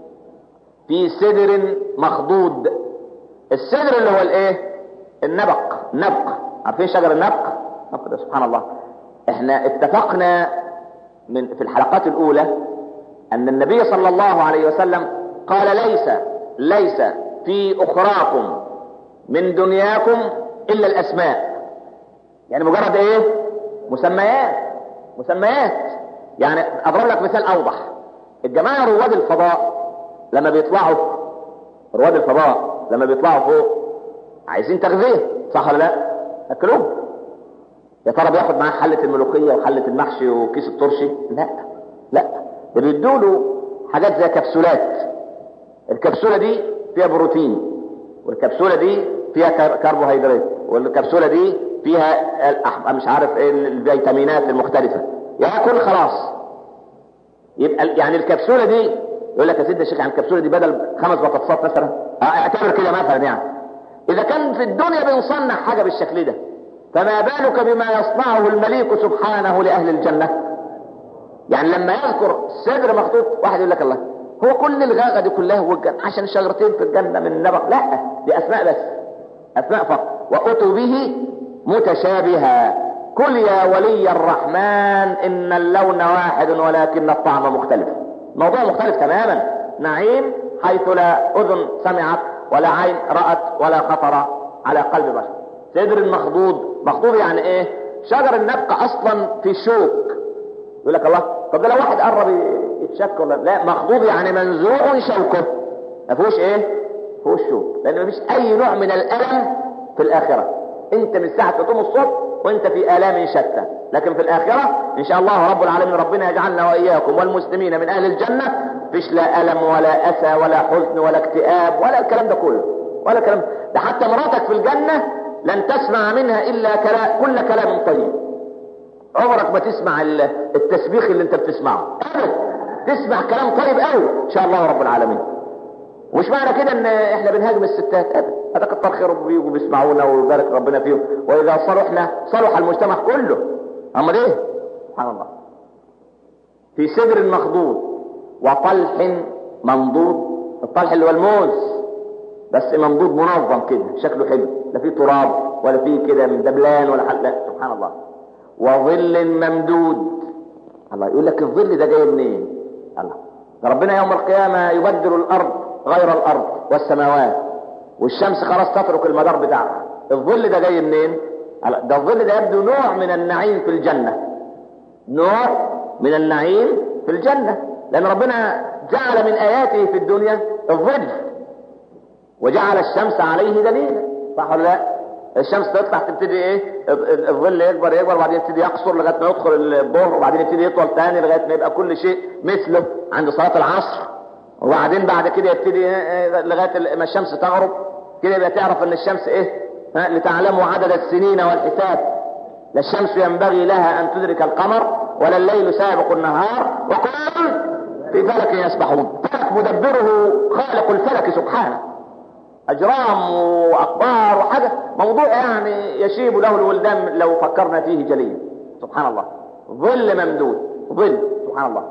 في سدر مخضود. السدر اللي هو الايه؟ النبق. النبق، عارفين شجر النبق؟ النبق ده سبحان الله. احنا اتفقنا من في الحلقات الاولى ان النبي صلى الله عليه وسلم قال ليس ليس في اخراكم من دنياكم الا الاسماء. يعني مجرد ايه؟ مسميات. مسميات يعني اضرب لك مثال اوضح. الجماعه رواد الفضاء لما بيطلعوا رواد الفضاء لما بيطلعوا فوق عايزين تغذيه، صح ولا لا؟ اكلوه. يا ترى بياخد معاه حله الملوخيه وحله المحشي وكيس الترشي؟ لا لا، ده بيدوا له حاجات زي كبسولات. الكبسوله دي فيها بروتين، والكبسوله دي فيها كربوهيدرات، والكبسوله دي فيها مش عارف ايه الفيتامينات المختلفه. ياكل خلاص. يبقى يعني الكبسوله دي يقول لك يا سيدي الشيخ، يعني الكبسوله دي بدل خمس بطاطسات مثلا، اعتبر كده مثلا. يعني اذا كان في الدنيا بنصنع حاجه بالشكل ده، فما بالك بما يصنعه المليك سبحانه لاهل الجنه. يعني لما يذكر صدر مخطوط، واحد يقول لك الله هو كل الغاغه دي كلها هو الجنه عشان شجرتين في الجنه من النبق؟ لا، دي اسماء بس، اسماء فقط. واتوا به متشابها. كل يا ولي الرحمن إن اللون واحد ولكن الطعم مختلف. موضوع مختلف تماما. نعيم حيث لا أذن سمعت ولا عين رأت ولا خطر على قلب بشر. سدر مخضود. مخضود يعني ايه؟ شجر النبقى اصلا في شوك. يقول لك الله، طب ده لو واحد قرب يتشك ولا لا؟ مخضود يعني منزوع شوكه، ما فيهوش ايه؟ ما فيهوش شوك، لان ما فيش اي نوع من الالم في الاخره. انت من ساعه تقوم الصبح وانت في الام شتى، لكن في الاخره ان شاء الله رب العالمين ربنا يجعلنا واياكم والمسلمين من اهل الجنه، فيش لا الم ولا اسى ولا حزن ولا اكتئاب ولا الكلام ده كله، ولا كلام ده. حتى مراتك في الجنه لن تسمع منها الا كلام، كل كلام طيب. عمرك ما تسمع التسبيح اللي انت بتسمعه ابدا، تسمع كلام طيب قوي ان شاء الله رب العالمين. ومش معنى كده ان احنا بنهاجم الستات ابدا، هذا كتر خيرهم بيجوا بيسمعونا ويبارك ربنا فيهم، واذا صلحنا صلح المجتمع كله. اما ليه؟ سبحان الله. في سدر مخضود وطلح منضود. الطلح اللي هو الموز، بس منضود منظم كده شكله حلو، لا فيه تراب ولا فيه كده من دبلان ولا حاجه، سبحان الله. وظل ممدود. الله يقول لك الظل ده جاي منين؟ الله، ربنا يوم القيامه يبدل الارض غير الارض والسماوات، والشمس خلاص تترك المدار بتاعها. الظل ده جاي منين؟ ده الظل ده يبدو نوع من النعيم في الجنه، نوع من النعيم في الجنه، لان ربنا جعل من اياته في الدنيا الظل، وجعل الشمس عليه دليلا، صح ولا لا؟ الشمس تطلع تبتدي ايه؟ الظل يكبر يكبر وبعدين يبتدي يقصر لغايه ما يدخل الظهر، وبعدين يبتدي يطول ثاني لغايه ما يبقى كل شيء مثله عند صلاه العصر، وبعدين بعد كده يبتدي لغايه ما الشمس تغرب كده يبقى تعرف ان الشمس ايه؟ لتعلموا عدد السنين والحساب. لا الشمس ينبغي لها ان تدرك القمر ولا الليل سابق النهار وكل في فلك يسبحون. فلك مدبره خالق الفلك سبحانه، اجرام واخبار وحاجه، موضوع يعني يشيب له الولدان لو فكرنا فيه جليا. سبحان الله. ظل ممدود، ظل، سبحان الله.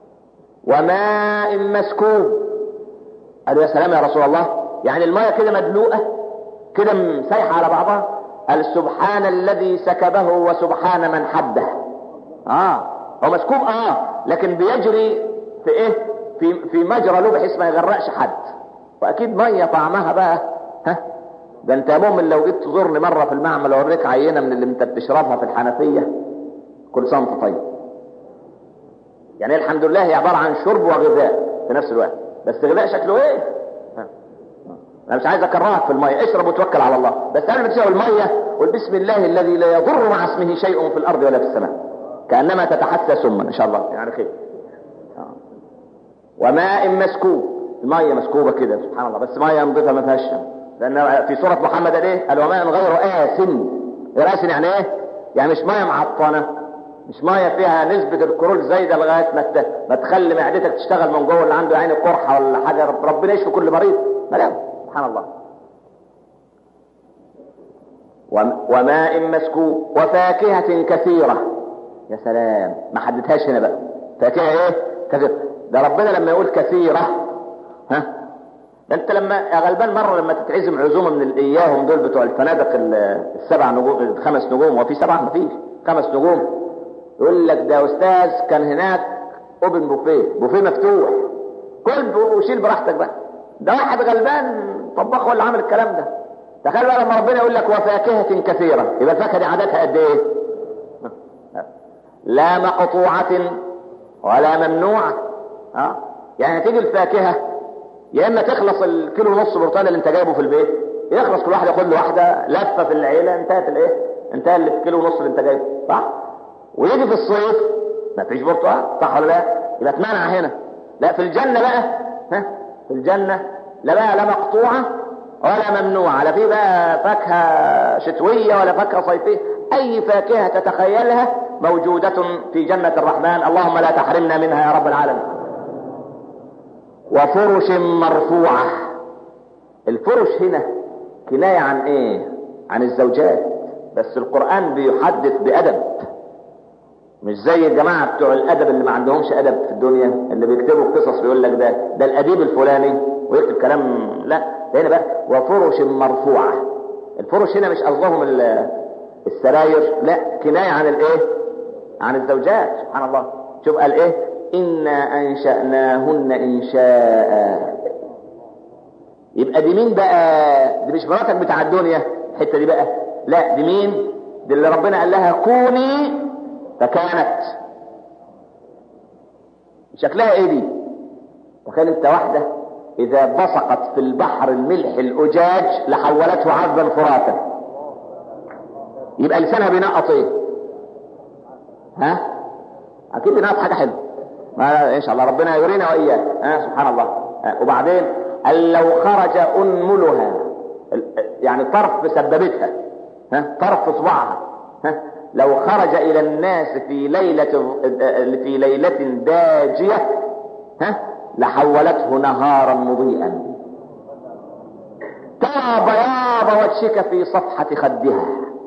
وماء مسكوب. قالوا يا سلام يا رسول الله، يعني الماء كده مدلوقه كده مسيحه على بعضها؟ قال سبحان الذي سكبه وسبحان من حده. اه هو مسكوب اه لكن بيجري في ايه؟ في في مجرى له بحيث ما يغرقش حد. واكيد ميه طعمها بقى ها، ده انت يا مؤمن لو جيت تزورني مره في المعمل اوريك عينه من اللي انت بتشربها في الحنفيه كل سنه وانت طيب. يعني الحمد لله هي عباره عن شرب وغذاء في نفس الوقت، بس غذاء شكله ايه؟ ها. انا مش عايز اكرهك في الميه، اشرب وتوكل على الله، بس قبل ما تشرب الميه قل بسم الله الذي لا يضر مع اسمه شيء في الارض ولا في السماء، كانما تتحسى سما ان شاء الله يعني خير. وماء مسكوب. الميه مسكوبه كده سبحان الله، بس ميه نظيفه ما فيهاش، لان في سوره محمد ايه؟ قال وماء غير آسن. غير آسن يعني ايه؟ يعني مش ميه معطنه، مش ميه فيها نسبه الكحول زايده لغايه ما ما تخلي معدتك تشتغل من جوه، اللي عنده عين قرحه ولا حاجه ربنا يشفي كل مريض. لا سبحان الله. وماء مسكوب وفاكهه كثيره. يا سلام، ما حددهاش هنا بقى. فاكهه ايه؟ كثيره. ده ربنا لما يقول كثيره ها، ده انت لما يا غلبان مره لما تتعزم عزومه من الاياهم دول بتوع الفنادق السبع نجوم الخمس نجوم، وفي سبعه مفيش خمس نجوم، يقول لك ده استاذ كان هناك اوبن بوفيه، بوفيه مفتوح، كل وشيل براحتك بقى. ده واحد غلبان طباخ ولا عامل الكلام ده. تخيل بقى لما ربنا يقول لك وفاكهه كثيره، يبقى الفاكهه دي عددها قد ايه؟ لا مقطوعه ولا ممنوعه. ها يعني تيجي الفاكهه يا اما تخلص الكيلو ونص برتقال اللي انت جايبه في البيت، يخلص كل واحد ياخد له واحده لفه في العيله، انتهت الايه؟ انتهى الكيلو ونص اللي انت جايبه، صح؟ ويجي في الصيف ما فيش برتقال، صح ولا لا؟ يبقى تمنع هنا. لا في الجنه بقى ها، في الجنه لا بقى لا مقطوعه ولا ممنوعه، لا في بقى فاكهه شتويه ولا فاكهه صيفيه، اي فاكهه تتخيلها موجوده في جنه الرحمن، اللهم لا تحرمنا منها يا رب العالمين. وفرش مرفوعة. الفرش هنا كناية عن ايه؟ عن الزوجات، بس القرآن بيحدث بأدب، مش زي الجماعة بتوع الأدب اللي ما عندهمش أدب في الدنيا، اللي بيكتبوا قصص بيقول لك ده ده الأديب الفلاني ويكتب كلام. لا، هنا بقى وفرش مرفوعة. الفرش هنا مش قصدهم السراير لا، كناية عن الايه؟ عن الزوجات. سبحان الله. شوف قال ايه؟ إنا أنشأناهن إنشاء. يبقى دي مين بقى؟ دي مش مراتك بتاع الدنيا الحتة دي بقى، لا دي مين؟ دي اللي ربنا قال لها كوني فكانت. شكلها ايه دي؟ تخيل انت واحدة اذا بصقت في البحر الملح الاجاج لحولته عذبا فراتا، يبقى لسانها بينقط ايه؟ ها؟ اكيد بينقط حاجة حلوة. ما ان شاء الله ربنا يورينا واياك. ها سبحان الله. ها وبعدين قال لو خرج انملها، يعني طرف سببتها، ها طرف صباعها، ها لو خرج الى الناس في ليلة في ليلة داجية، ها لحولته نهارا مضيئا ترى بياض وجهك في صفحة خدها.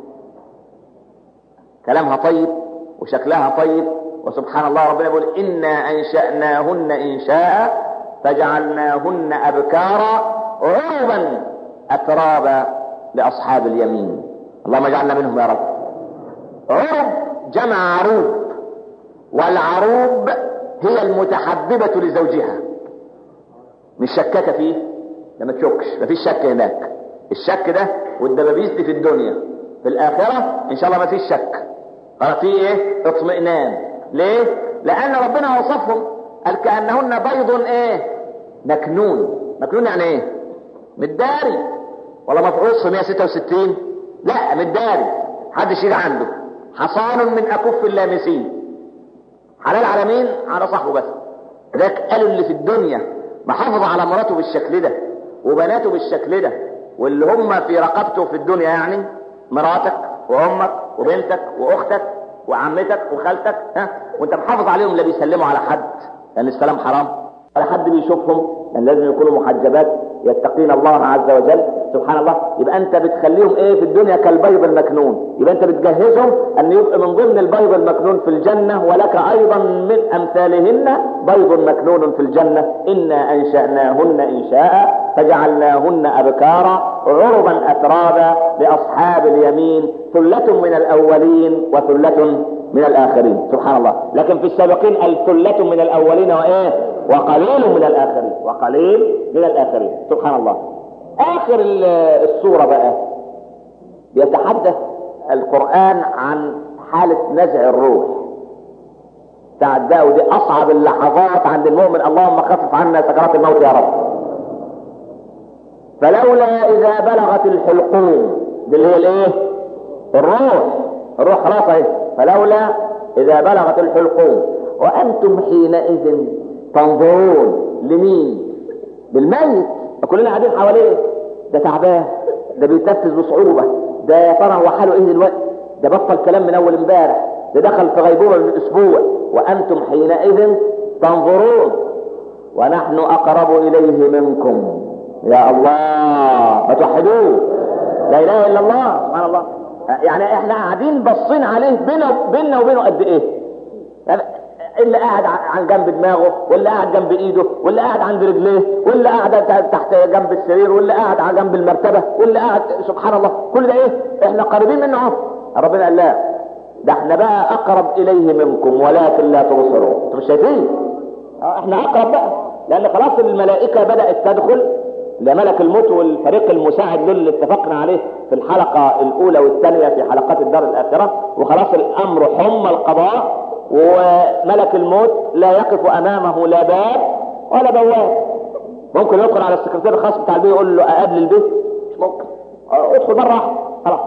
كلامها طيب وشكلها طيب، وسبحان الله ربنا يقول إنا أنشأناهن إنشاء فجعلناهن أبكارا عربا أترابا لأصحاب اليمين. اللهم اجعلنا منهم يا رب. عرب جمع عروب، والعروب هي المتحببة لزوجها، مش شكاكة فيه. لما تشكش مفيش شك هناك. الشك ده والدبابيس دي في الدنيا، في الآخرة إن شاء الله مفيش شك. قال فيه إيه؟ اطمئنان. ليه؟ لأن ربنا وصفهم قال كأنهن بيض إيه؟ مكنون. مكنون يعني إيه؟ متداري. ولا مفعول في مئة وستة وستين؟ لا متداري، محدش يجي عنده. حصان من أكف اللامسين. حلال على مين؟ على صاحبه بس. ذاك قالوا اللي في الدنيا محافظ على مراته بالشكل ده وبناته بالشكل ده، واللي هم في رقبته في الدنيا يعني مراتك وامك وبنتك واختك وعمتك وخالتك، ها وانت محافظ عليهم، لا بيسلموا على حد لان السلام حرام ولا حد بيشوفهم، لان لازم يكونوا محجبات يتقين الله عز وجل. سبحان الله. يبقى انت بتخليهم ايه في الدنيا؟ كالبيض المكنون. يبقى انت بتجهزهم ان يبقى من ضمن البيض المكنون في الجنة، ولك ايضا من امثالهن بيض مكنون في الجنة. انا انشأناهن انشاء فجعلناهن ابكارا عربا اترابا لاصحاب اليمين ثلة من الاولين وثلة من الاخرين. سبحان الله. لكن في السابقين الثلة من الاولين وايه؟ وقليل من الاخرين. وقليل من الاخرين. سبحان الله. اخر السورة بقى بيتحدث القرآن عن حالة نزع الروح. تعداوا دي اصعب اللحظات عند المؤمن. اللهم خفف عنا سكرات الموت يا رب. فلولا اذا بلغت الحلقوم، دي اللي هي الايه؟ الروح. الروح خلاص اهي. فلولا اذا بلغت الحلقوم وانتم حينئذ تنظرون. لمين؟ للميت. كلنا قاعدين حواليه، ده تعبان، ده بيتنفس بصعوبة، ده يا ترى هو حاله ايه دلوقتي، ده بطل كلام من اول امبارح، ده دخل في غيبوبة من اسبوع. وانتم حينئذ تنظرون ونحن اقرب اليه منكم. يا الله، ما توحدوه. لا اله الا الله. سبحان الله. يعني احنا قاعدين بصين عليه بينا بينا وبينه قد ايه؟ اللي قاعد عن جنب دماغه، واللي قاعد جنب ايده، واللي قاعد عند رجليه، واللي قاعد تحت جنب السرير، واللي قاعد على جنب المرتبه، واللي قاعد. سبحان الله. كل ده ايه؟ احنا قريبين منه اهو. ربنا قال لا، ده احنا بقى اقرب اليه منكم ولكن لا تبصرون. انتوا مش شايفين؟ اه احنا اقرب بقى، لان خلاص الملائكه بدات تدخل. لملك الموت والفريق المساعد له اللي اتفقنا عليه في الحلقه الاولى والثانيه في حلقات الدار الاخره. وخلاص الامر حم القضاء، وملك الموت لا يقف امامه لا باب ولا بواب. ممكن يدخل على السكرتير الخاص بتاع البيت يقول له اقابل البيت؟ مش ممكن. ادخل مره واحده خلاص.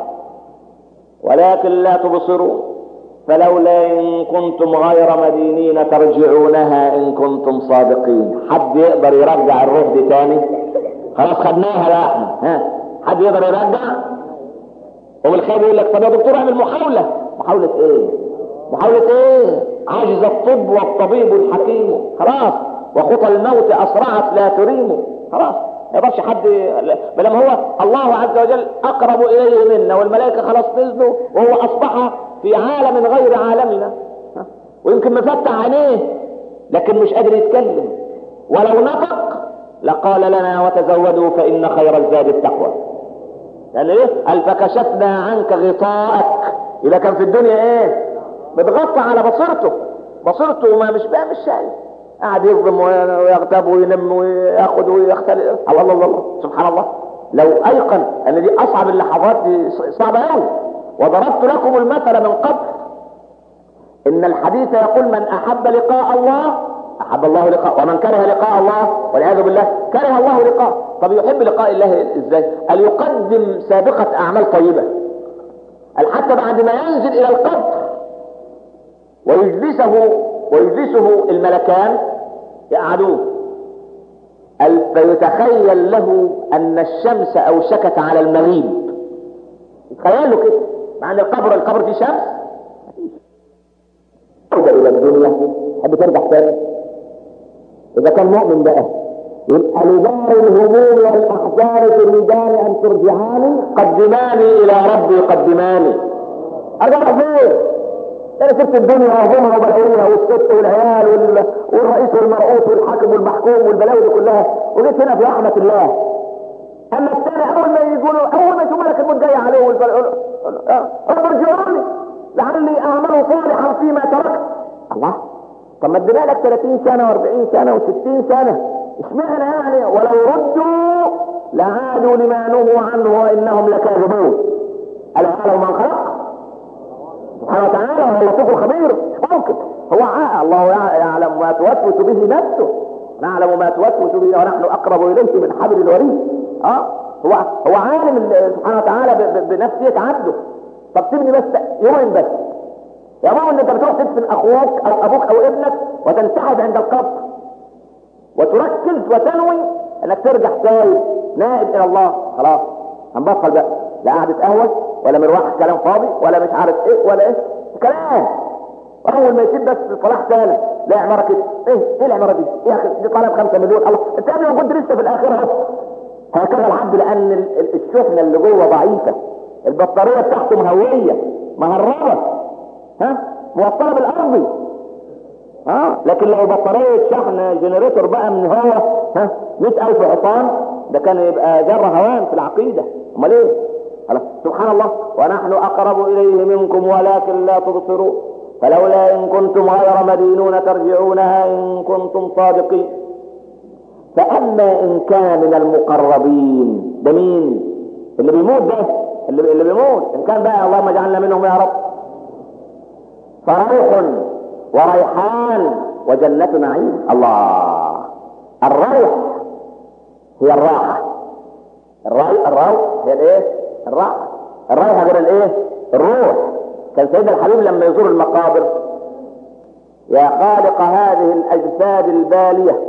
ولكن لا تبصرون فلولا ان كنتم غير مدينين ترجعونها ان كنتم صادقين. حد يقدر يرجع الروح دي تاني؟ خلاص خدناها بقى احنا. ها حد يقدر يرجع؟ وبالخير يقول لك طب يا دكتور اعمل محاوله. محاوله ايه؟ محاولة ايه؟ عجز الطب والطبيب الحكيم. خلاص. وخطى الموت اسرعت لا تريم. خلاص ما يقدرش حد. بلما هو الله عز وجل اقرب اليه منا، والملائكة خلاص نزلوا، وهو اصبح في عالم غير عالمنا، ويمكن مفتح عينيه لكن مش قادر يتكلم. ولو نطق لقال لنا وتزودوا فان خير الزاد التقوى. يعني ايه؟ قال فكشفنا عنك غطاءك. اذا كان في الدنيا ايه؟ متغطى على بصيرته، بصيرته وما مش بقى مش شايف، قاعد يظلم ويغتاب وينم وياخذ ويختلف. الله الله الله سبحان الله. لو ايقن ان دي اصعب اللحظات، دي صعبه قوي. وضربت لكم المثل من قبل ان الحديث يقول من احب لقاء الله احب الله لقاء، ومن كره لقاء الله والعياذ بالله كره الله لقاء. طب يحب لقاء الله ازاي؟ قال يقدم سابقه اعمال طيبه، قال حتى بعد ما ينزل الى القبر ويجلسه ويجلسه الملكان يقعدوه، قال فيتخيل له ان الشمس اوشكت على المغيب. تخيل له كده، مع ان القبر القبر فيه شمس. ترجع الى الدنيا، تحب ترجع تاني؟ اذا كان مؤمن بقى يبقى لدار الهموم والاحزان تريدان ان ترجعاني قدماني الى ربي قدماني. ارجع فين؟ انا سبت الدنيا وهمها وبلاويها والست والعيال وال... والرئيس والمرؤوس والحاكم والمحكوم والبلاوي دي كلها، وجيت هنا في رحمه الله. اما الثاني اول ما يقولوا، اول ما يشوف ملك الموت جاي عليه والبل... رب ارجعوني لعلي اعمل صالحا فيما تركت. الله، طب ما ادينا لك ثلاثين سنه واربعين سنه وستين سنه، اشمعنى يعني؟ ولو ردوا لعادوا لما نهوا عنه وانهم لكاذبون. الا يعلم من خلق سبحانه وتعالى وهو اللطيف الخبير. ممكن هو عاء الله يعلم ما توسوس به نفسه، نعلم ما توسوس به ونحن اقرب اليه من حبل الوريد. اه هو هو عالم سبحانه وتعالى بنفسيه عبده. طب سيبني بس يومين بس يا ماما، ان انت بتروح تدفن اخوك او ابوك او ابنك وتنسحب عند القبر وتركز وتنوي انك ترجع تايب نائب الى الله. خلاص هنبطل بقى، لا قعدة قهوه ولا مروح كلام فاضي ولا مش عارف ايه ولا ايه كلام. اول ما يسيب بس صلاح سالم لا عماره كده، ايه ايه العماره دي؟ ايه يا اخي دي طالب خمسة مليون. الله، انت قبل ما كنت لسه في الاخره. هكذا العبد، لان الشحنه اللي جوه ضعيفه، البطاريه بتاعته مهويه مهربه، ها موصله بالارضي. اه لكن لو بطاريه شحن جنريتور بقى من هو ها مئة ألف حصان، ده كان يبقى جر هوان في العقيده. امال ايه؟ سبحان الله. ونحن اقرب اليه منكم ولكن لا تبصرون فلولا ان كنتم غير مدينون ترجعونها ان كنتم صادقين. فاما ان كان من المقربين، ده مين اللي بيموت؟ ده اللي, اللي بيموت ان كان بقى اللهم اجعلنا منهم يا رب. فروح وريحان وجنة نعيم. الله، الروح هي الراحة، الروح هي الايه؟ الراحة. الراحة غير الايه؟ الروح. كان سيدنا الحبيب لما يزور المقابر: يا خالق هذه الاجساد البالية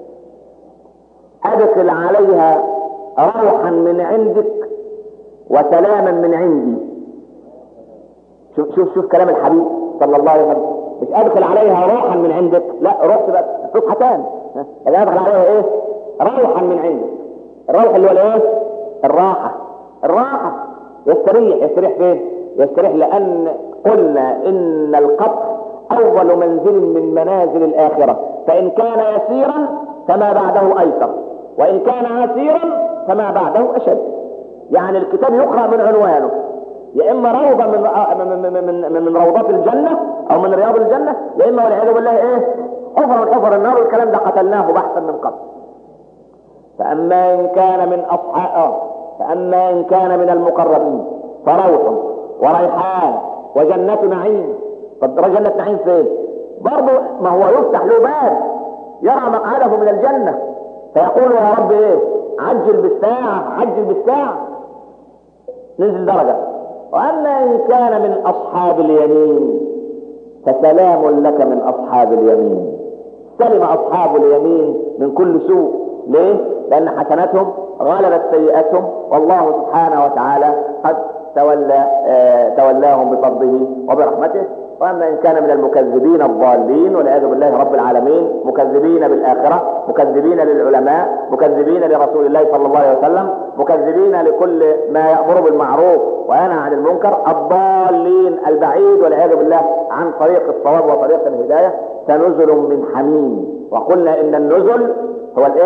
ادخل عليها روحا من عندك وسلاما من عندي. شوف شوف شوف كلام الحبيب صلى الله عليه وسلم، مش ادخل عليها روحا من عندك، لا روح تبقى فتحتان، اذا ادخل عليها ايه؟ روحا من عندك. الروح اللي هو الايه؟ الراحة. الراحة يستريح. يستريح فين؟ يستريح لان قلنا ان القبر اول منزل من منازل الاخرة، فان كان يسيرا فما بعده ايسر، وان كان عسيرا فما بعده اشد. يعني الكتاب يقرأ من عنوانه، يا اما روضة من من من, من روضات الجنة او من رياض الجنة، يا اما والعياذ بالله ايه؟ حفر من حفر النار. الكلام ده قتلناه بحثا من قبل. فاما ان كان من اصحاب فاما ان كان من المقربين فروح وريحان وجنة نعيم. طب جنة نعيم فين؟ برضه ما هو يفتح له باب يرى مقعده من الجنة فيقول يا رب ايه؟ عجل بالساعة عجل بالساعة، ننزل درجة. واما ان كان من اصحاب اليمين فسلام لك من اصحاب اليمين. سلم اصحاب اليمين من كل سوء. ليه؟ لان حسناتهم غلبت سيئاتهم، والله سبحانه وتعالى قد تولى آه تولاهم بفضله وبرحمته. واما ان كان من المكذبين الضالين والعياذ بالله رب العالمين، مكذبين بالاخره، مكذبين للعلماء، مكذبين لرسول الله صلى الله عليه وسلم، مكذبين لكل ما يامر بالمعروف وينهى عن المنكر، الضالين البعيد والعياذ بالله عن طريق الصواب وطريق الهدايه، فنزل من حميم. وقلنا ان النزل هو الايه؟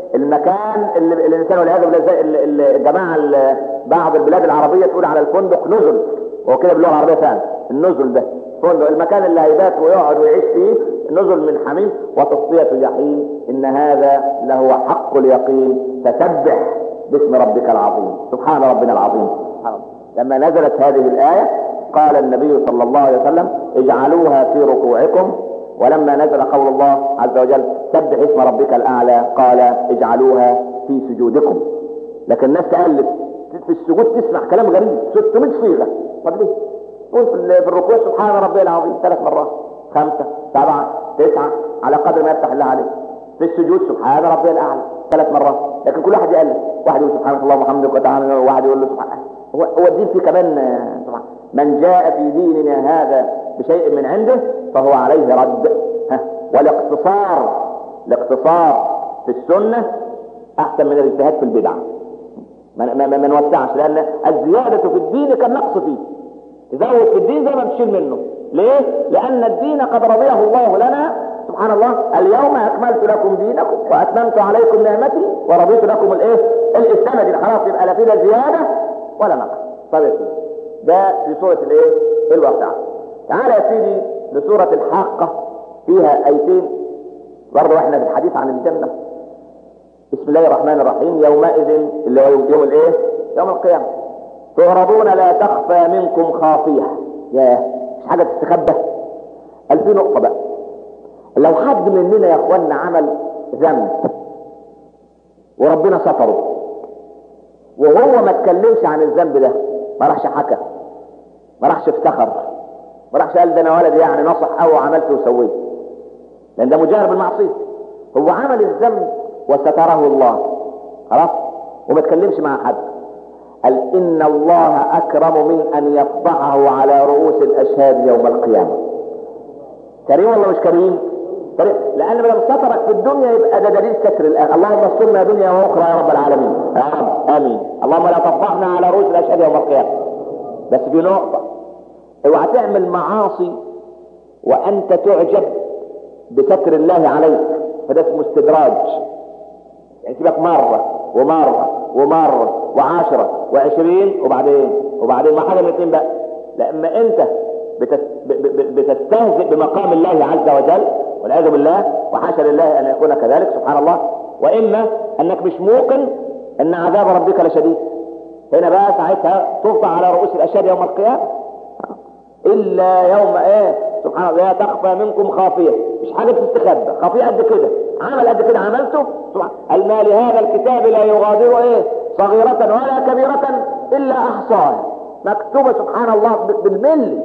المكان اللي الانسان والعياذ بالله زي الجماعه بعض البلاد العربيه تقول على الفندق نزل، وهو كده باللغه العربيه فعلا النزل ده فندق، المكان اللي هيبات ويقعد ويعيش فيه، نزل من حميم وتصفيه جحيم، ان هذا لهو حق اليقين. فسبح باسم ربك العظيم. سبحان ربنا العظيم. سبحان الله. لما نزلت هذه الايه قال النبي صلى الله عليه وسلم اجعلوها في ركوعكم، ولما نزل قول الله عز وجل سبح اسم ربك الاعلى قال اجعلوها في سجودكم. لكن الناس تألف في السجود تسمع كلام غريب ستمائة صيغه. طب ليه؟ قول في الركوع سبحان ربي العظيم ثلاث مرات، خمسه، سبعه، تسعه، على قدر ما يفتح الله عليه. في السجود سبحان ربي الاعلى ثلاث مرات. لكن كل واحد يألف، واحد يقول سبحان الله وحمدك وتعالى، وواحد يقول له سبحان. هو هو الدين فيه كمان سبحان. من جاء في ديننا هذا بشيء من عنده فهو عليه رد. ها. والاقتصار الاقتصار في السنه احسن من الاجتهاد في البدع. ما ما ما نوسعش، لان الزياده في الدين كالنقص فيه. تزود في الدين زي ما بتشيل منه. ليه؟ لان الدين قد رضيه الله لنا سبحان الله. اليوم اكملت لكم دينكم واتممت عليكم نعمتي ورضيت لكم الايه؟ الاسلام دين. خلاص يبقى لا فينا زياده ولا نقص. طيب يا سيدي، ده في سوره الايه؟ الواقعه. تعالى يا سيدي لسوره الحاقه، فيها ايتين برضه احنا في الحديث عن الجنه. بسم الله الرحمن الرحيم. يومئذ اللي هو يوم الايه؟ يوم القيامه. تعرضون لا تخفى منكم خافيه. ياه، مش حاجه تستخبى. قال في نقطه بقى، لو حد مننا يا اخوانا عمل ذنب وربنا ستره وهو ما اتكلمش عن الذنب ده، ما راحش حكى، ما راحش افتخر، ما راحش قال ده انا ولد يعني نصح او عملت وسويت، لان ده مجاهر بالمعصيه. هو عمل الذنب وستره الله خلاص وما اتكلمش مع حد. قال ان الله اكرم من ان يفضحه على رؤوس الاشهاد يوم القيامه. كريم ولا مش كريم؟ كريم، لان لما سترك في الدنيا يبقى ده دليل ستر الاخره. اللهم استرنا دنيا واخرى يا رب العالمين. يا رب امين. اللهم لا تفضحنا على رؤوس الاشهاد يوم القيامه. بس في نقطه، اوعى تعمل معاصي وانت تعجب بستر الله عليك، فده اسمه استدراج. يعني سيبك مره ومره ومره وعشره وعشرين وبعدين وبعدين ما حاجه من الاثنين بقى. لما انت بتستهزئ بمقام الله عز وجل والعياذ بالله، وحاشا لله ان يكون كذلك سبحان الله، واما انك مش موقن ان عذاب ربك لشديد. هنا بقى ساعتها تفضع على رؤوس الاشهاد يوم القيامه. الا يوم ايه سبحان الله لا تخفى منكم خافيه. مش حاجه تستخبى، خافيه قد كده، عمل قد كده عملته سبحان. المال هذا الكتاب لا يغادر ايه صغيره ولا كبيره الا احصاها، مكتوبه سبحان الله بالملي.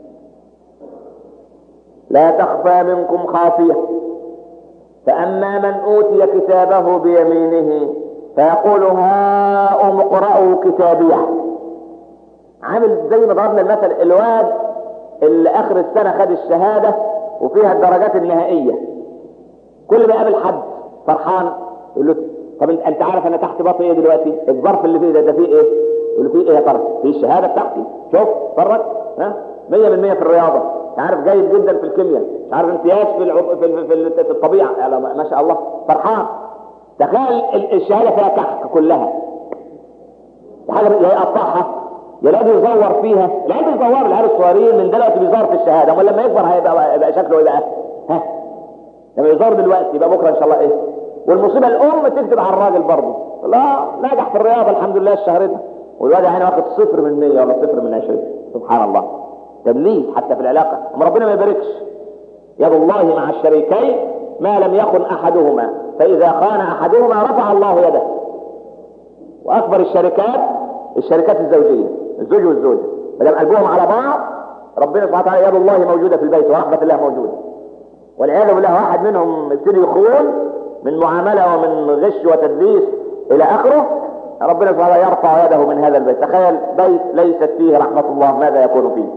لا تخفى منكم خافيه. فاما من اوتي كتابه بيمينه فيقول هاؤم اقرءوا كتابيه. عامل زي ما ضربنا المثل، الواد اللي اخر السنه خد الشهاده وفيها الدرجات النهائيه، كل ما يقابل حد فرحان يقول له طب انت انت عارف انا تحت باطي ايه دلوقتي؟ الظرف اللي فيه ده ده فيه ايه؟ يقول له فيه ايه يا ترى؟ فيه الشهاده بتاعتي، شوف اتفرج ها مية بالمية في الرياضه، مش عارف جيد جدا في الكيمياء، مش عارف امتياز في العب... في, في, في, في الطبيعه، يعني ما شاء الله فرحان. تخيل الشهاده فيها كحك كلها، حاجه يا يقطعها يا لا يزور فيها. العيال بيزوروا، العيال الصغيرين من دلوقتي بيزور في الشهاده، امال لما يكبر هيبقى يبقى شكله ايه بقى؟ ها لما يزور دلوقتي يبقى بكره ان شاء الله ايه؟ والمصيبه الام تكتب على الراجل برضه، لا نجح في الرياضه الحمد لله الشهر ده، والواد يعني واخد صفر من مية ولا صفر من عشرين. سبحان الله، تدليس حتى في العلاقه. اما ربنا ما يباركش، يد الله مع الشريكين ما لم يخن احدهما، فاذا خان احدهما رفع الله يده. واكبر الشركات الشركات الزوجيه، الزوج والزوجه ما دام قلبهم على بعض ربنا سبحانه وتعالى يد الله موجوده في البيت ورحمه الله موجوده. والعياذ بالله واحد منهم يبتدي يخون من معامله ومن غش وتدليس الى اخره، ربنا سبحانه وتعالى يرفع يده من هذا البيت. تخيل بيت ليست فيه رحمه الله ماذا يكون فيه؟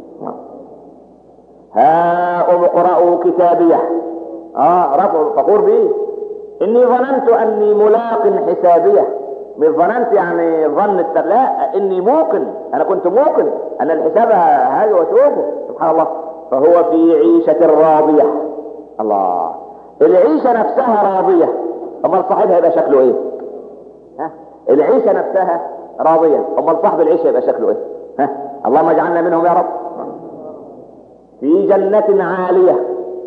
هاؤم اقرءوا كتابيه. اه رفعوا فخور به. اني ظننت اني ملاق حسابيه. مش ظننت يعني ظن لا، اني موقن، انا كنت موقن ان الحساب هذا وشوفه سبحان الله. فهو في عيشة راضية. الله، العيشة نفسها راضية. امال صاحبها يبقى شكله ايه؟ ها؟ العيشه نفسها راضيه، امال صاحب العيشه يبقى شكله ايه؟ ها؟ اللهم اجعلنا منهم يا رب. في جنة عالية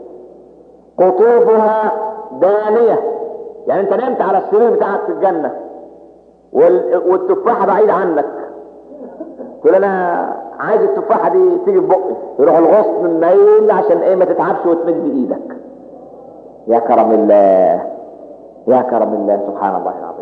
قطوفها دانية، يعني انت نمت على السرير بتاعك في الجنة والتفاحة بعيد عنك، تقول انا عايز التفاحة دي تيجي في بقي، يروح الغصن من ميل عشان ايه؟ ما تتعبش وتمد ايدك. يا كرم الله، يا كرم الله، سبحان الله العظيم.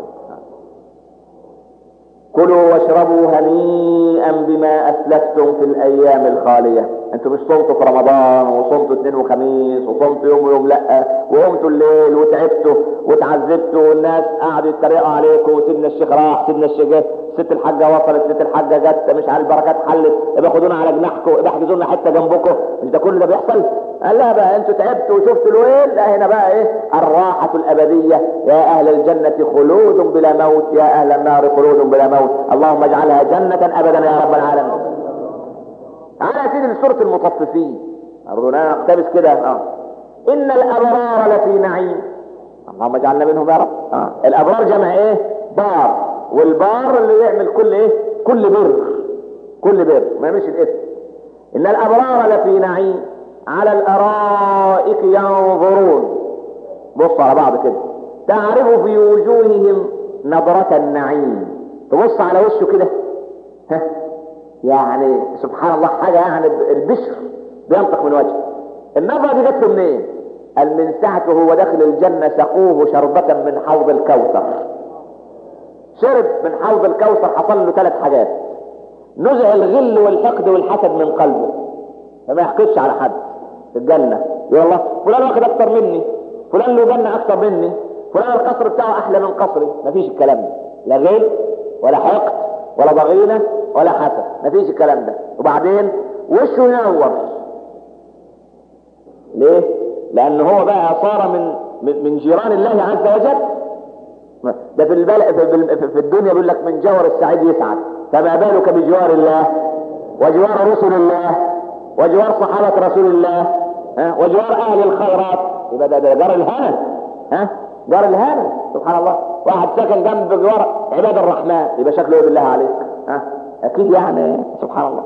كلوا واشربوا هنيئا بما اسلفتم في الايام الخاليه. انتوا مش صمتوا في رمضان وصمتوا اثنين وخميس وصمتوا يوم ويوم لا، وقمتوا الليل وتعبتوا وتعذبتوا والناس قعدوا يتريقوا عليكم، وسيدنا الشيخ راح، سيدنا الشيخ جه، ست الحاجه وصلت، ست الحاجه جت، مش عارف البركات حلت، ابقى خدونا على جناحكم، ابقى احجزوا لنا حته جنبكم. مش ده كل ده بيحصل؟ قال لا بقى انتوا تعبتوا وشفتوا الويل، لا هنا بقى ايه؟ الراحه الابديه. يا اهل الجنه خلود بلا موت، يا اهل النار خلود بلا موت. اللهم اجعلها جنه ابدا يا رب العالمين. تعالى يا سيدي لسوره المطففين، ارجونا اقتبس كده. اه ان الابرار لفي نعيم، اللهم اجعلنا منهم يا رب. اه الابرار جمع ايه؟ بار، والبار اللي يعمل كل ايه؟ كل بر، كل بر ما يعملش الاثم. ان الابرار لفي نعيم على الارائك ينظرون، بص على بعض كده، تعرف في وجوههم نظرة النعيم، تبص على وشه كده، ها يعني سبحان الله، حاجة يعني البشر بينطق من وجهه. النظرة دي جت له منين؟ قال من ساعته هو داخل الجنة سقوه شربة من حوض الكوثر. شرب من حوض الكوثر، حصل له ثلاث حاجات: نزع الغل والحقد والحسد من قلبه، فما يحقدش على حد في الجنة. يقول الله فلان واخد اكتر مني، فلان له جنة اكتر مني، فلان القصر بتاعه احلى من قصري. مفيش الكلام ده، لا غل ولا حقد ولا ضغينة ولا حسد، مفيش الكلام ده. وبعدين وشه ينور. ليه؟ لان هو بقى صار من من جيران الله عز وجل. ده في البل... في الدنيا بيقول لك من جور السعيد يسعد، فما بالك بجوار الله وجوار رسل الله وجوار صحابة رسول الله، ها؟ وجوار اهل الخيرات. يبقى ده, ده جار الهنا، ها جار الهنا. سبحان الله، واحد ساكن جنب جوار عباد الرحمن، يبقى شكله ايه بالله عليك؟ ها اكيد يعني، سبحان الله.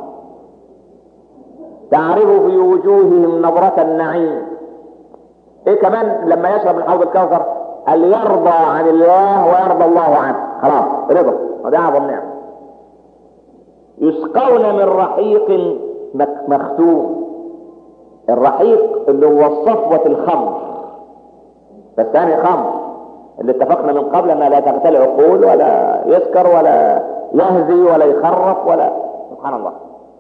تعرف في وجوههم نظرة النعيم. ايه كمان لما يشرب من حوض الكوثر؟ قال يرضى عن الله ويرضى الله عنه، خلاص رضا، وده اعظم نعمه. يسقون من رحيق مختوم. الرحيق اللي هو صفوة الخمر، بس ثاني خمر اللي اتفقنا من قبل انها لا تغتال عقول ولا يسكر ولا يهزي ولا يخرف ولا، سبحان الله.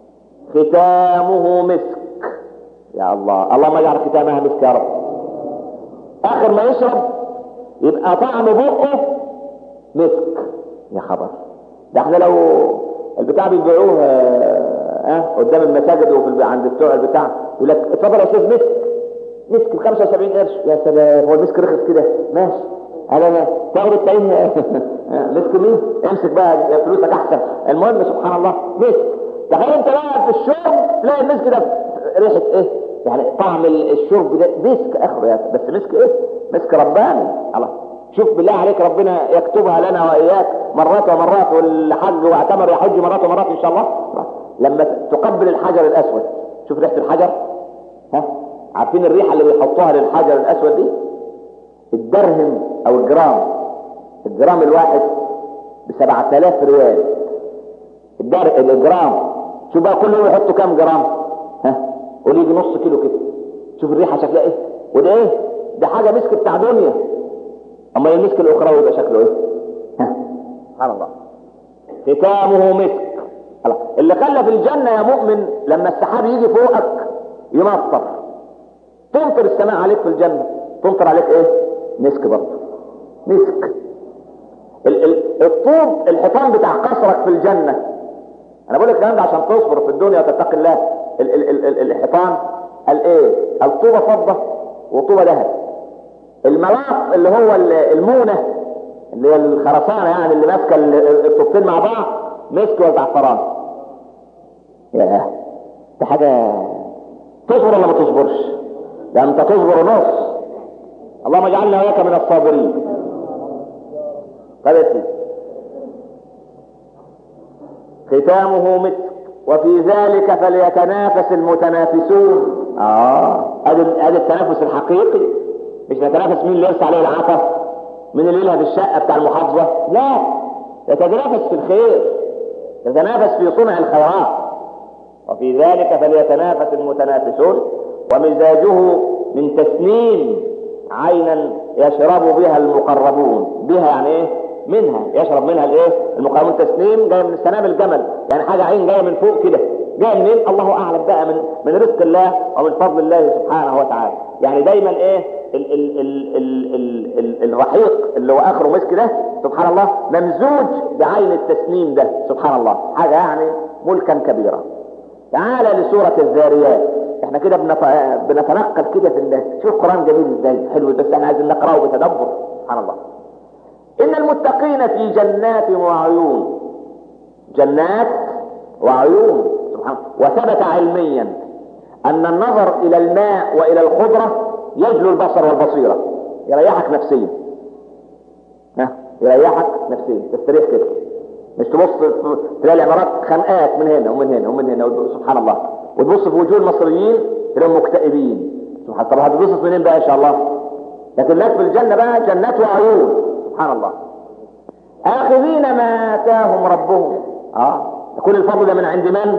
ختامه مسك، يا الله، اللهم اجعل ختامها مسك يا رب. اخر ما يشرب يبقى طعم بقه مسك. يا خبر، ده احنا لو البتاع بيبيعوه اه قدام المساجد وفي عند بتوع البتاع يقول لك اتفضل يا استاذ مسك، مسك ب خمسة وسبعين قرش. يا سلام، هو المسك رخص كده؟ ماشي، انا تاخد التعين مسك مين؟ امسك بقى فلوسك احسن. المهم سبحان الله، مسك. تخيل انت بقى في الشرب تلاقي المسك ده ريحه ايه؟ يعني طعم الشرب ده مسك اخره، يا بس مسك ايه؟ مسك رباني. الله، شوف بالله عليك، ربنا يكتبها لنا واياك مرات ومرات، والحج واعتمر يحج مرات ومرات ان شاء الله. لما تقبل الحجر الاسود، شوف ريحه الحجر، ها عارفين الريحه اللي بيحطوها للحجر الاسود دي؟ الدرهم او الجرام، الجرام الواحد بسبعة آلاف ريال. الدر الجرام، شوف بقى كل يوم يحطوا كام جرام؟ ها قول يجي نص كيلو كده. شوف الريحه شكلها ايه؟ وده ايه؟ ده حاجه مسك بتاع دنيا. اما المسك الاخروي يبقى شكله ايه؟ ها سبحان الله. ختامه مسك. الله، اللي خلى في الجنه يا مؤمن لما السحاب يجي فوقك يمطر، تمطر السماء عليك في الجنه، تمطر عليك ايه؟ مسك برضه، مسك. ال ال الطوب الحيطان بتاع قصرك في الجنه، انا بقول لك الكلام ده عشان تصبر في الدنيا وتتقي الله. ال ال ال الحيطان قال ايه؟ الطوبه فضه وطوبه ذهب. الملاط اللي هو المونه اللي هي الخرسانه يعني اللي ماسكه الطوبتين مع بعض، مسك وزعفران. ياه، دي حاجه تصبر ولا ما تصبرش؟ ده انت تصبر نص. اللهم اجعلنا واياك من الصابرين. طيب يا سيدي، ختامه مسك وفي ذلك فليتنافس المتنافسون. اه ادي ادي التنافس الحقيقي، مش نتنافس مين اللي يرسى عليه العطا، مين اللي يلهب الشقه بتاع المحافظه، لا، يتنافس في الخير، يتنافس في صنع الخيرات. وفي ذلك فليتنافس المتنافسون. ومزاجه من تسنيم، عينا يشرب بها المقربون. بها يعني ايه؟ منها، يشرب منها الايه؟ المقربون. تسنيم جاي من سنام الجمل، يعني حاجه عين جايه من فوق كده. جايه منين؟ الله اعلم بقى، من من رزق الله ومن فضل الله سبحانه وتعالى. يعني دايما ايه؟ ال ال ال ال ال ال الرحيق اللي هو اخره مسك ده سبحان الله ممزوج بعين التسنيم ده سبحان الله، حاجه يعني ملكا كبيرا. تعالى لسوره الذاريات. احنا كده بنتنقل كده في الله. شوف القرآن جميل ازاي، حلو، بس احنا عايزين نقراه بتدبر سبحان الله. ان المتقين في جنات وعيون. جنات وعيون سبحان الله. وثبت علميا ان النظر الى الماء والى الخضرة يجلو البصر والبصيرة، يريحك نفسيا. ها يريحك نفسيا، تستريح كده، مش تبص تلاقي العمارات خنقات من هنا ومن هنا ومن هنا سبحان الله، وتبص في وجوه المصريين تلاقيهم مكتئبين سبحان الله. طب هتبص منين بقى ان شاء الله؟ لكن الناس في الجنه بقى جنات وعيون سبحان الله. اخذين ما اتاهم ربهم. اه كل الفضل ده من عند من؟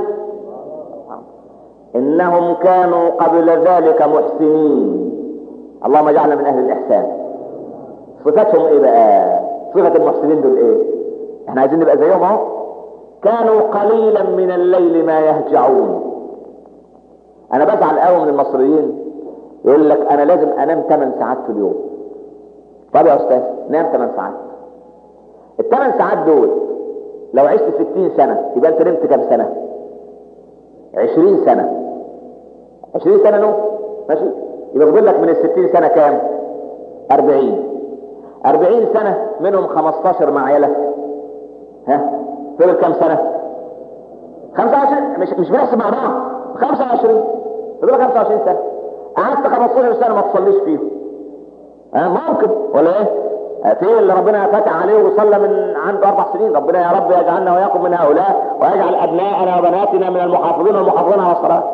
انهم كانوا قبل ذلك محسنين. اللهم اجعلنا من اهل الاحسان. صفتهم ايه بقى؟ صفه المحسنين دول ايه؟ احنا عايزين نبقى زيهم اهو. كانوا قليلا من الليل ما يهجعون. انا بزعل قوي من المصريين يقول لك انا لازم انام ثمان ساعات في اليوم. طب يا استاذ نام ثمان ساعات. الثمان ساعات دول لو عشت ستين سنة يبقى انت نمت كام سنة؟ عشرين سنة. عشرين سنة نوم ماشي؟ يبقى بقول لك من الستين سنة كام؟ أربعين. أربعين سنة منهم خمستاشر مع عيالك. ها فضل كام سنة؟ خمسة وعشرين. مش مش بنحسب مع بعض. خمسة وعشرين فضل خمسة وعشرين سنة. قعدت خمستاشر سنة ما تصليش فيهم. ها ممكن ولا ايه؟ في اللي ربنا فتح عليه وصلى من عنده اربع سنين. ربنا يا رب يجعلنا واياكم من هؤلاء ويجعل ابناءنا وبناتنا من المحافظين والمحافظين على الصلاه.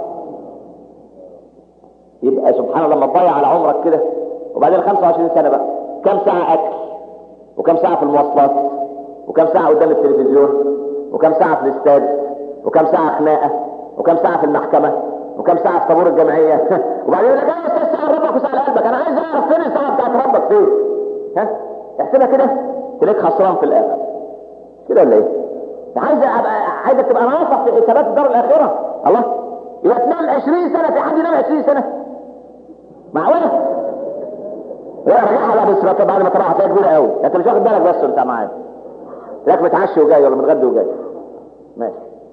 يبقى سبحان الله لما تضيع على عمرك كده. وبعدين خمسة وعشرين سنه بقى كم ساعه اكل، وكم ساعه في المواصلات، وكم ساعه قدام التلفزيون، وكم ساعه في الاستاد، وكم ساعه خناقه، وكم ساعه في المحكمه، وكم ساعه في طابور الجمعيه. وبعدين يقول لك ايه يا ساعه ربك وساعه قلبك، انا عايز اعرف فين الساعه بتاعت ربك فين. ها احسبها كده تلاقيك خسران في الاخر كده ولا ايه؟ عايز ابقى عايزك تبقى ناصح في حسابات الدار الاخره. الله يبقى تنام عشرين سنه، في حد ينام عشرين سنه؟ معقوله؟ لا رجعها لا بس بعد ما تروح هتلاقيها كبيره قوي، انت مش واخد بالك بس انت معايا. تلاقيك متعشي وجاي ولا متغدي وجاي. ماشي.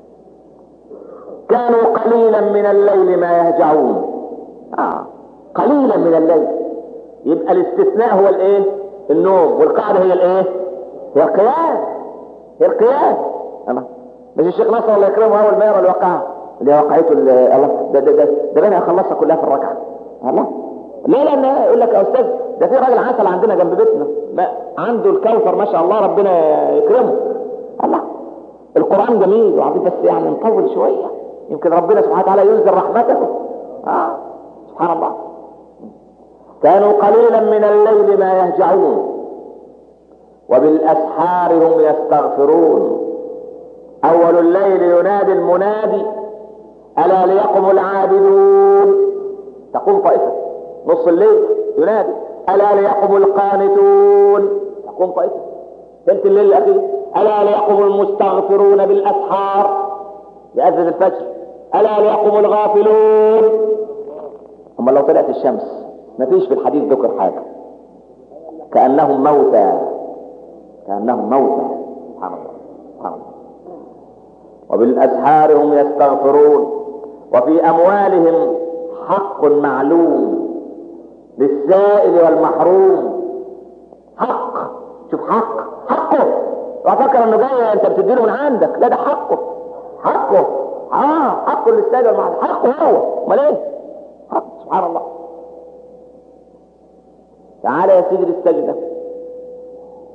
كانوا قليلا من الليل ما يهجعون. اه قليلا من الليل. يبقى الاستثناء هو الايه؟ النوم، والقاعده هي الايه؟ هي القيام. هي القيام. الله مش الشيخ نصر الله يكرمه اول ما يقرا الواقعه اللي هي وقعته الله ده ده ده, ده بينا يخلصها كلها في الركعه. الله ليه؟ لان يقول لك يا استاذ ده في راجل عسل عندنا جنب بيتنا ما عنده الكوثر ما شاء الله ربنا يكرمه. الله القران جميل وعظيم بس يعني نطول شويه يمكن ربنا سبحانه وتعالى ينزل رحمته. اه سبحان الله. كانوا قليلا من الليل ما يهجعون وبالاسحار هم يستغفرون. اول الليل ينادي المنادي الا ليقم العابدون. تقوم طائفه نص الليل ينادي الا ليقم القانتون. تقوم طائفه ثلث الليل الاخير الا ليقم المستغفرون بالاسحار يأذن الفجر الا ليقم الغافلون. هم لو طلعت الشمس ما فيش في الحديث ذكر حاجه كانهم موتى كانهم موتى سبحان الله سبحان الله. وبالاسحار هم يستغفرون وفي اموالهم حق معلوم للسائل والمحروم. حق شوف حق حقه. وفكر انه جاي انت بتديله من عندك، لا ده حقه حقه اه حقه للسائل والمحروم. حقه هو امال ايه؟ حق سبحان الله. تعالى يا سيدي السجدة.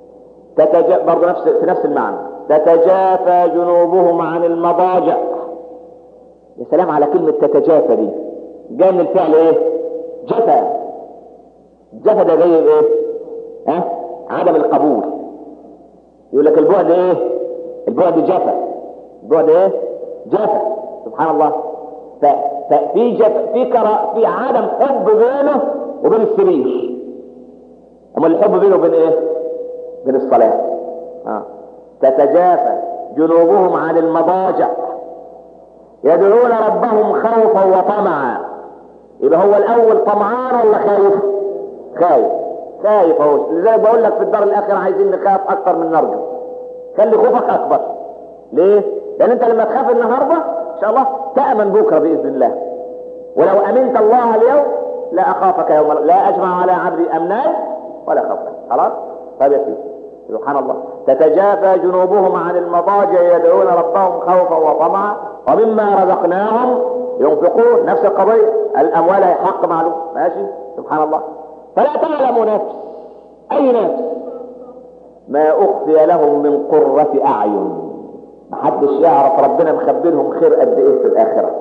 تتجا برضه نفس في نفس المعنى، تتجافى جنوبهم عن المضاجع. يا سلام على كلمة تتجافى دي، جاي من الفعل ايه؟ جفا. جفا ده جاي ايه؟ ها؟ أه؟ عدم القبول. يقول لك البعد ايه؟ البعد جفا. البعد ايه؟ جفا. سبحان الله. ففي جفا، في كرا، في عدم حب بينه وبين السرير. اما الحب بينه وبين ايه؟ بين الصلاة. آه. تتجافى جنوبهم عن المضاجع يدعون ربهم خوفا وطمعا. يبقى هو الاول طمعان ولا خايف؟ خايف. خايف اهو. لذلك بقول لك في الدار الاخره عايزين نخاف اكثر من نرجو. خلي خوفك اكبر. ليه؟ لان انت لما تخاف النهارده ان شاء الله تامن بكره باذن الله. ولو امنت الله اليوم لا اخافك يوم، لا اجمع على عبدي امنان ولا خوفا. خلاص؟ طيب يا سيدي. سبحان الله. تتجافى جنوبهم عن المضاجع يدعون ربهم خوفا وطمعا ومما رزقناهم ينفقون. نفس القضيه، الاموال هي حق معلوم. ماشي؟ سبحان الله. فلا تعلم نفس، اي نفس، ما اخفي لهم من قرة اعين. محدش يعرف ربنا مخبي لهم خير قد ايه في الاخرة،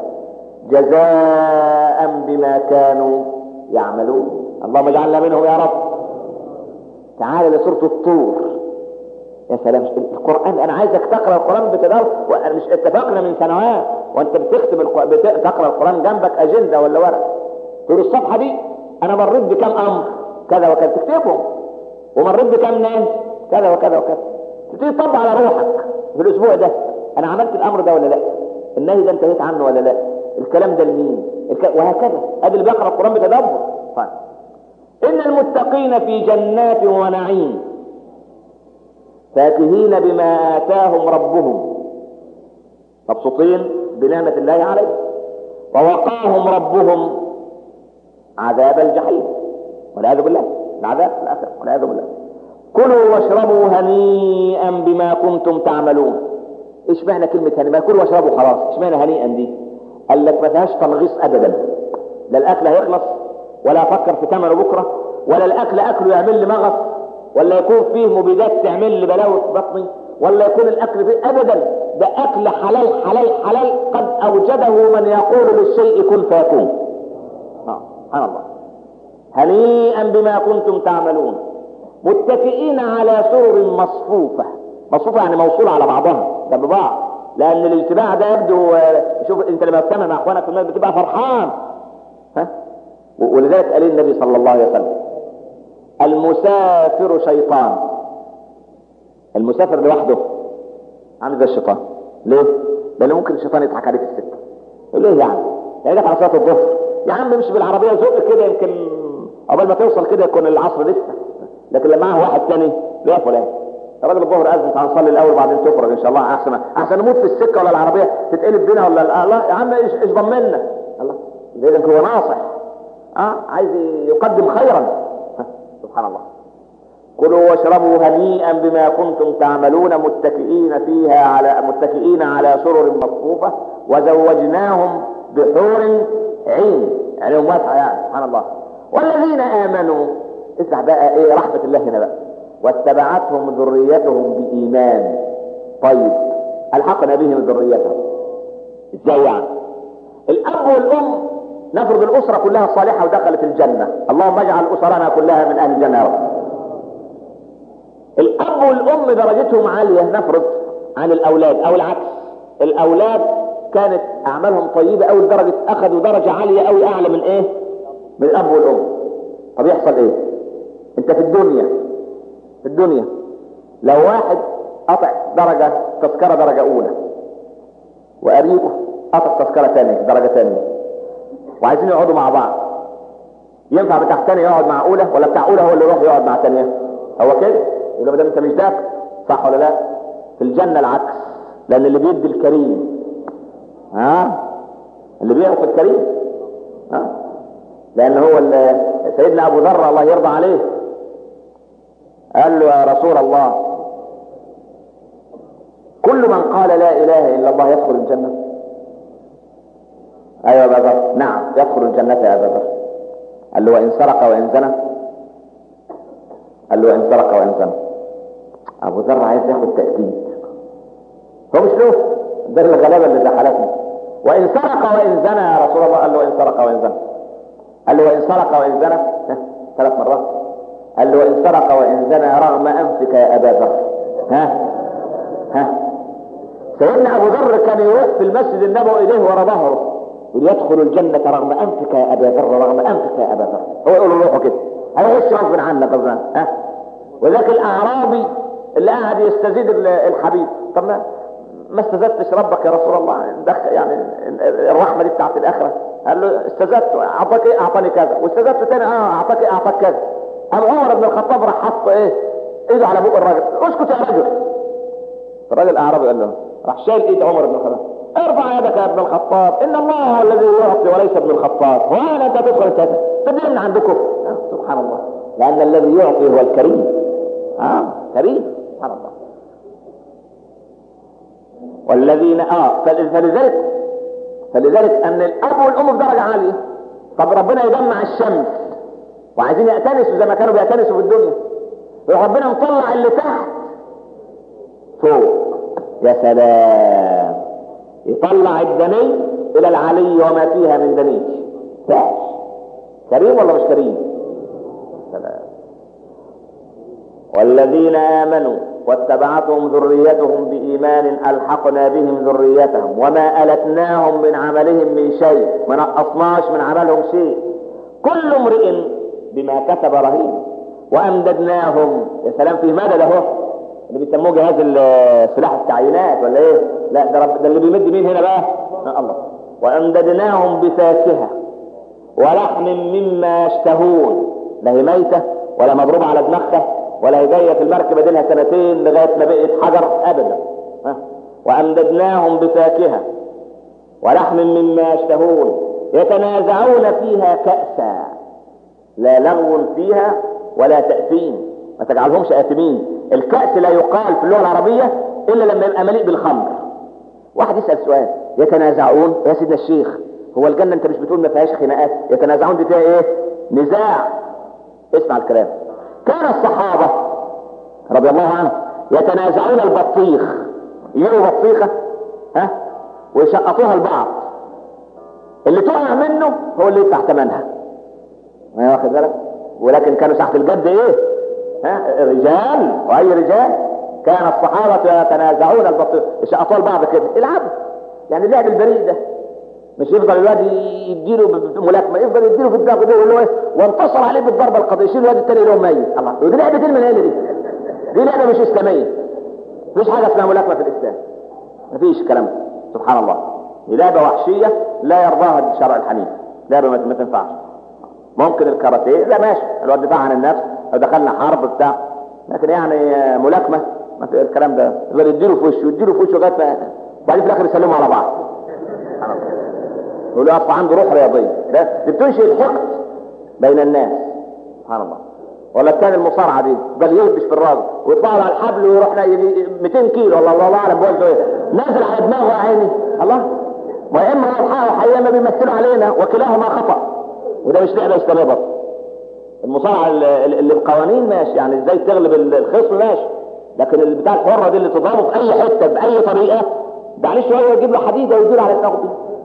جزاء بما كانوا يعملون. اللهم اجعلنا منهم يا رب. تعال لسورة الطور. يا سلام. القرآن انا عايزك تقرأ القرآن بتدور. وانا مش اتفقنا من سنوات وانت بتكتب القرآن، بتقرأ القرآن جنبك اجندة ولا ورق، تقول الصفحة دي انا مريت بكم امر كذا وكذا تكتبهم، ومريت بكم ناس كذا وكذا وكذا، تبتدي تطبق على روحك في الاسبوع ده. انا عملت الامر ده ولا لا؟ النهي ده انتهيت عنه ولا لا؟ الكلام ده لمين؟ الك... وهكذا. ادي اللي بيقرأ القرآن بتدبر. طيب. ان المتقين في جنات ونعيم فاكهين بما آتاهم ربهم، مبسوطين بنعمة الله عليهم، ووقاهم ربهم عذاب الجحيم والعياذ بالله، العذاب في الآخرة والعياذ بالله. كلوا واشربوا هنيئا بما كنتم تعملون. ايش معنى كلمة هنيئا؟ ما كلوا واشربوا خلاص، ايش معنى هنيئا دي؟ قال لك ما فيهاش تنغيص ابدا، لا الاكل هيخلص ولا افكر في ثمنه بكره، ولا الاكل اكله يعمل لي مغص، ولا يكون فيه مبيدات تعمل لي بلاوي في بطني، ولا يكون الاكل فيه ابدا. ده اكل حلال حلال حلال قد اوجده من يقول للشيء كن فيكون. اه سبحان الله. هنيئا بما كنتم تعملون متكئين على سرر مصفوفه. مصفوفه يعني موصوله على بعضها ده ببعض، لان الاجتماع ده يبدو. شوف انت لما بتجتمع مع اخوانك في المسجد بتبقى فرحان، ها؟ ولذلك قال النبي صلى الله عليه وسلم المسافر شيطان. المسافر لوحده عامل زي الشيطان. ليه؟ لان ممكن الشيطان يضحك عليك في السكه. يقول ليه يعني؟ يعني على صلاه الظهر يا عم امشي بالعربيه زق كده، يمكن قبل ما توصل كده يكون العصر لسه. لكن لما معه واحد ثاني ليه يا فلان؟ الراجل الظهر اذن، هنصلي الاول بعدين تفرج ان شاء الله. احسن احسن نموت في السكه ولا العربيه تتقلب بينا ولا الله يا عم ايش ايش ضمننا؟ الله اذا هو ناصح اه عايز يقدم خيرا. سبحان الله. كلوا واشربوا هنيئا بما كنتم تعملون متكئين فيها على متكئين على سرر مصفوفه وزوجناهم بحور عين. يعني هم واسعه يعني. سبحان الله. والذين امنوا، اسمع بقى ايه رحمه الله هنا بقى، واتبعتهم ذريتهم بايمان. طيب الحقنا بهم ذريتهم ازاي يعني؟ الاب والام، نفرض الاسره كلها صالحه ودخلت الجنه، اللهم اجعل اسرنا كلها من اهل الجنه يا رب. الاب والام درجتهم عاليه نفرض عن الاولاد، او العكس، الاولاد كانت اعمالهم طيبه او لدرجه اخذوا درجه عاليه او اعلى من ايه؟ من الاب والام. طب يحصل ايه؟ انت في الدنيا في الدنيا لو واحد قطع درجه تذكره درجه اولى وقريبه قطع تذكره ثانيه درجه ثانيه وعايزين يقعدوا مع بعض، ينفع بتاع ثانيه يقعد مع اولى ولا بتاع اولى هو اللي يروح يقعد مع ثانيه؟ هو كده. يبقى ما دام انت مش دافع، صح ولا لا؟ في الجنه العكس، لان اللي بيدي الكريم، ها اللي بيعطي الكريم، ها لان هو سيدنا ابو ذر الله يرضى عليه قال له يا رسول الله كل من قال لا اله الا الله يدخل الجنه؟ ايوه يا ابا ذر. نعم يدخل الجنه يا ابا ذر. قال له وان سرق وان زنى؟ قال له وان سرق وان زنى. ابو ذر عايز ياخد تأكيد، هو مش له ده الغلابه اللي دخلتني. وان سرق وان زنى يا رسول الله، قال له وان سرق وان زنى، قال له وان سرق وان زنى ثلاث مرات، قال له وان سرق وان زنى رغم انفك يا ابا ذر. ها ها سيدنا ابو ذر كان يروح في المسجد النبوي ايديه ورا ظهره يدخل الجنه رغم انفك يا ابا ذر، رغم انفك يا ابا ذر. هو يقول له روحه كده، هيعيش غصب عنك غصب عنك. ها وذاك الاعرابي اللي قاعد يستزيد الحبيب، طب ما ما استزدتش ربك يا رسول الله؟ يعني الرحمه دي بتاعت الاخره. قال له استزدت، اعطاك ايه؟ اعطاني كذا. واستزدت تاني، اه اعطاك ايه؟ اعطاك كذا. قام عمر بن الخطاب راح حط ايه؟ ايده على بوق الراجل، اسكت يا رجل. الراجل الاعرابي قال له، راح شايل ايد عمر بن الخطاب، ارفع يدك يا ابن الخطاب، ان الله هو الذي يعطي وليس ابن الخطاب، وانا انت تدخل كذا تدري من عندكم. آه سبحان الله، لان الذي يعطي هو الكريم. اه كريم سبحان الله. والذين اه فلذلك فلذلك ان الاب والام في درجه عاليه. طب ربنا يجمع الشمس وعايزين يأتنسوا زي ما كانوا بيأتنسوا في الدنيا، ربنا مطلع اللي تحت فوق. يا سلام، يطلع الدني الى العلي وما فيها من دنيج. كريم ولا مش كريم؟ سلام. والذين آمنوا واتبعتهم ذريتهم بإيمان ألحقنا بهم ذريتهم وما ألتناهم من عملهم من شيء، ما نقصناش من عملهم شيء، كل امرئ بما كسب رهين. وأمددناهم، يا سلام في مدد اهو، اللي بيسموه جهاز سلاح التعيينات ولا ايه؟ لا ده, رب ده اللي بيمد مين هنا بقى؟ الله. وأمددناهم بفاكهة ولحم مما يشتهون، لا هي ميتة ولا مضروبة على دماغها ولا هي جايه في المركبه دي لها سنتين لغايه ما بقت حجر ابدا. ها وامددناهم بفاكهه ولحم مما يشتهون يتنازعون فيها كأسا لا لغو فيها ولا تأثيم، ما تجعلهمش آثمين. الكأس لا يقال في اللغه العربيه الا لما يبقى مليء بالخمر. واحد يسأل سؤال، يتنازعون يا سيدنا الشيخ، هو الجنه انت مش بتقول ما فيهاش خناقات؟ يتنازعون دي فيها ايه؟ نزاع. اسمع الكلام. كان الصحابة رضي الله عنهم يتنازعون البطيخ، يجيبوا بطيخة ها ويشقطوها البعض، اللي تقع منه هو اللي يدفع ثمنها. ما واخد بالك؟ ولكن كانوا ساعة الجد ايه؟ ها رجال، واي رجال. كان الصحابة يتنازعون البطيخ، يشقطوها البعض كده، العبوا يعني اللعب البريء ده. مش يفضل الواد يديله بملاكمه، يفضل يديله في الدماغ كده ويقول له ايه وانتصر عليه بالضربه القاضيه، يشيل الواد الثاني له ميت. الله، ودي لعبه المنال دي، دي لعبه مش اسلاميه. مفيش حاجه اسمها ملاكمه في الاسلام، مفيش كلام. سبحان الله، دي لعبه وحشيه لا يرضاها الشرع الحنيف، لعبه ما تنفعش. ممكن الكاراتيه لا ماشي، الواد دفاع عن النفس لو دخلنا حرب بتاع، لكن يعني ملاكمه ما في الكلام ده. يفضل يديله في وشه يديله في وشه لغايه ما بعدين في الاخر يسلموا على بعض. سبحان الله، يقول له اصلا عنده روح رياضيه، ده بتنشئ الحقد بين الناس. سبحان الله. ولا الثاني المصارعه دي بل يلبس في الراجل ويطلع على الحبل ويروح مئتين كيلو والله الله اعلم بوزنه ايه، نازل على دماغه يا عيني. الله، ما اما يلحقوا حقيقه ما بيمثلوا علينا وكلاهما خطا، وده مش لعبه اسلاميه برضه. المصارعه اللي بقوانين ماشي، يعني ازاي تغلب الخصم ماشي، لكن اللي بتاع الحره دي اللي تضربه في اي حته باي طريقه، ده عليه شويه يجيب له حديده ويدير على دماغه دي.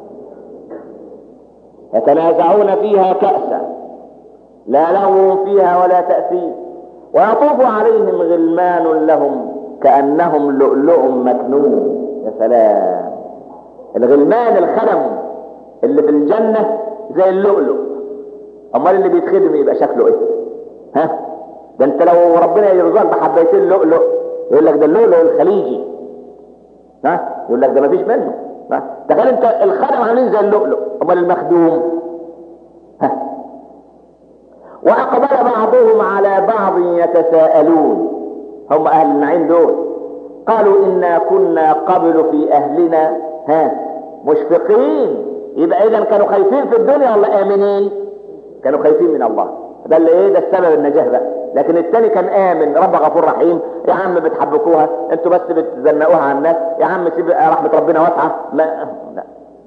يتنازعون فيها كأسا لا لغو فيها ولا تأثيم ويطوف عليهم غلمان لهم كأنهم لؤلؤ مكنون. يا سلام، الغلمان الخدم اللي في الجنة زي اللؤلؤ، امال اللي بيتخدم يبقى شكله ايه؟ ها ده انت لو ربنا يرزقك بحبيتين لؤلؤ يقول لك ده اللؤلؤ الخليجي، ها يقول لك ده مفيش منه. تخيل انت الخدم عاملين زي اللؤلؤ، امال المخدوم ها. واقبل بعضهم على بعض يتساءلون، هم اهل النعيم دول، قالوا انا كنا قبل في اهلنا ها مشفقين. يبقى اذا كانوا خايفين في الدنيا ولا امنين؟ كانوا خايفين من الله، ده اللي ايه، ده السبب النجاح بقى. لكن الثاني كان امن، رب غفور رحيم، يا عم بتحبكوها انتوا بس بتزنقوها على الناس، يا عم سيب رحمه ربنا واسعه. ما لا.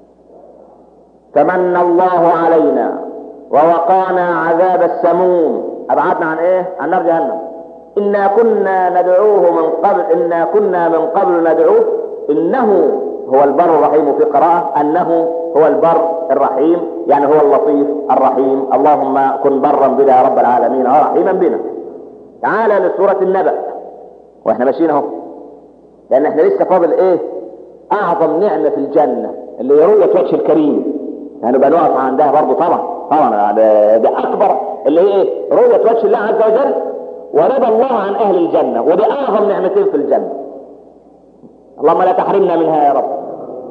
فمن الله علينا ووقانا عذاب السموم، ابعدنا عن ايه؟ عن نار جهنم. إنا كنا ندعوه من قبل إنا كنا من قبل ندعوه إنه هو البر الرحيم. في قراءة أنه هو البر الرحيم، يعني هو اللطيف الرحيم. اللهم كن برا بنا يا رب العالمين ورحيما بنا. تعالى لسورة النبأ واحنا ماشيين اهو، لان احنا لسه فاضل ايه؟ اعظم نعمة في الجنة اللي هي رؤية وجه الكريم. يعني بقى نقف عندها برضه طبعا طبعا ده اكبر اللي هي ايه؟ رؤية وجه الله عز وجل ورضا الله عن اهل الجنة، ودي اعظم نعمتين في الجنة. اللهم لا تحرمنا منها يا رب.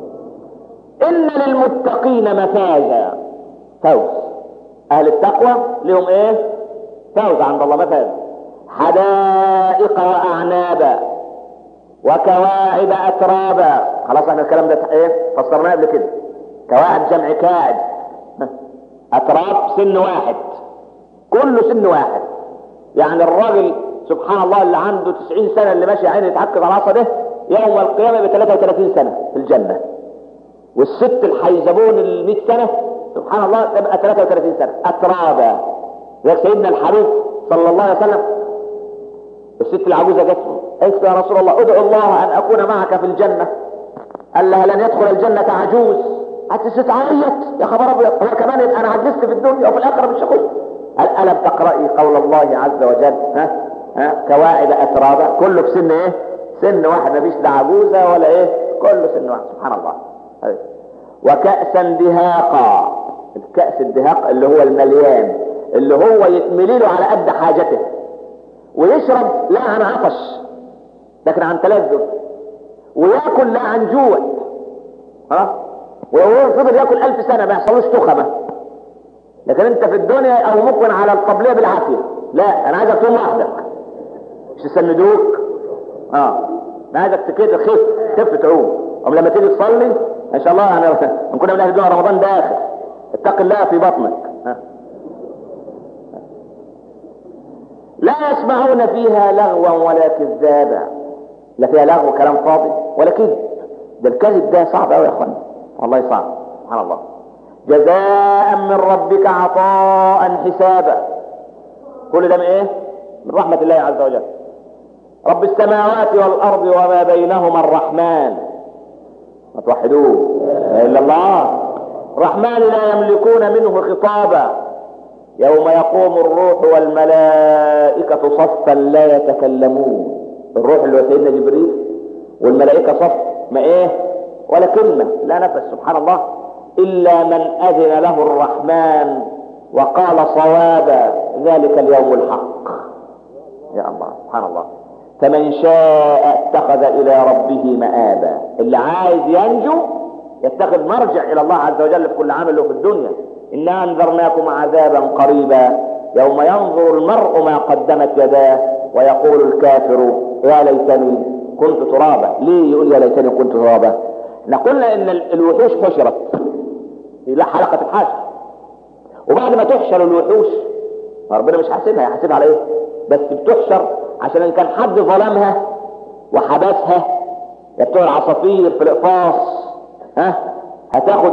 ان للمتقين مفازا، فوز. اهل التقوى لهم ايه؟ فوز عند الله، مفاز. حدائق واعنابا وكواعب اترابا. خلاص احنا الكلام ده ايه؟ فسرناه قبل كده. كواعب جمع كاعب، اتراب سن واحد، كله سن واحد. يعني الراجل سبحان الله اللي عنده تسعين سنة اللي ماشي عينه يتحكم على العصا ده يوم القيامة ب ثلاثة وثلاثين سنة في الجنة. والست الحيزبون ال مئة سنة سبحان الله تبقى ثلاثة وثلاثين سنة. اترابا زي سيدنا الحبيب صلى الله عليه وسلم. الست العجوزة جت قالت يا رسول الله ادعو الله ان اكون معك في الجنة. قال لها لن يدخل الجنة عجوز. قالت الست عيط يا خبر ابيض، هو كمان يبقى انا عجزت في الدنيا وفي الاخره مش هخش. قال الم تقرأي قول الله عز وجل ها ها كواعب اترابا، كله في سن ايه؟ سن واحد، مفيش لا عجوزة ولا ايه، كله سن واحد. سبحان الله. وكأسا دهاقا. الكأس الدهاق اللي هو المليان، اللي هو يتملي له على قد حاجته ويشرب لا عن عطش لكن عن تلذذ، وياكل لا عن جوع. ها وهو فضل ياكل ألف سنة ما يحصلوش تخمة. لكن انت في الدنيا او ممكن على الطبلية بالعافية. لا انا عايزك تقوم وحدك مش يسندوك. اه انا عايزك كده خف خف تعوم. أم لما تيجي تصلي ان شاء الله انا ان كنا من اهل الدنيا رمضان داخل اتق الله في بطنك. ها. لا يسمعون فيها لغوا ولا كذابا. لا فيها لغو كلام فاضي ولا كذب. ده الكذب ده صعب قوي يا اخوانا، والله صعب. سبحان الله. جزاء من ربك عطاء حسابا. كل ده من ايه؟ من رحمة الله عز وجل. رب السماوات والارض وما بينهما الرحمن. ما توحدوه الا الله. الرحمن لا يملكون منه خطابا. يوم يقوم الروح والملائكة صفا لا يتكلمون. الروح اللي هو سيدنا جبريل والملائكة صف ما ايه ولا كلمة لا نفس. سبحان الله. إلا من أذن له الرحمن وقال صوابا ذلك اليوم الحق. يا الله سبحان الله. فمن شاء اتخذ إلى ربه مآبا. اللي عايز ينجو يتخذ مرجع إلى الله عز وجل في كل عمل له في الدنيا. إنا أنذرناكم عذابا قريبا يوم ينظر المرء ما قدمت يداه ويقول الكافر يا ليتني كنت ترابا. ليه يقول يا ليتني كنت ترابا؟ قلنا ان الوحوش حشرت في حلقة الحشر، وبعد ما تحشر الوحوش ربنا مش حاسبها، هيحاسبها على ايه؟ بس بتحشر عشان ان كان حد ظلمها وحبسها يا بتوع العصافير في الاقفاص ها هتاخد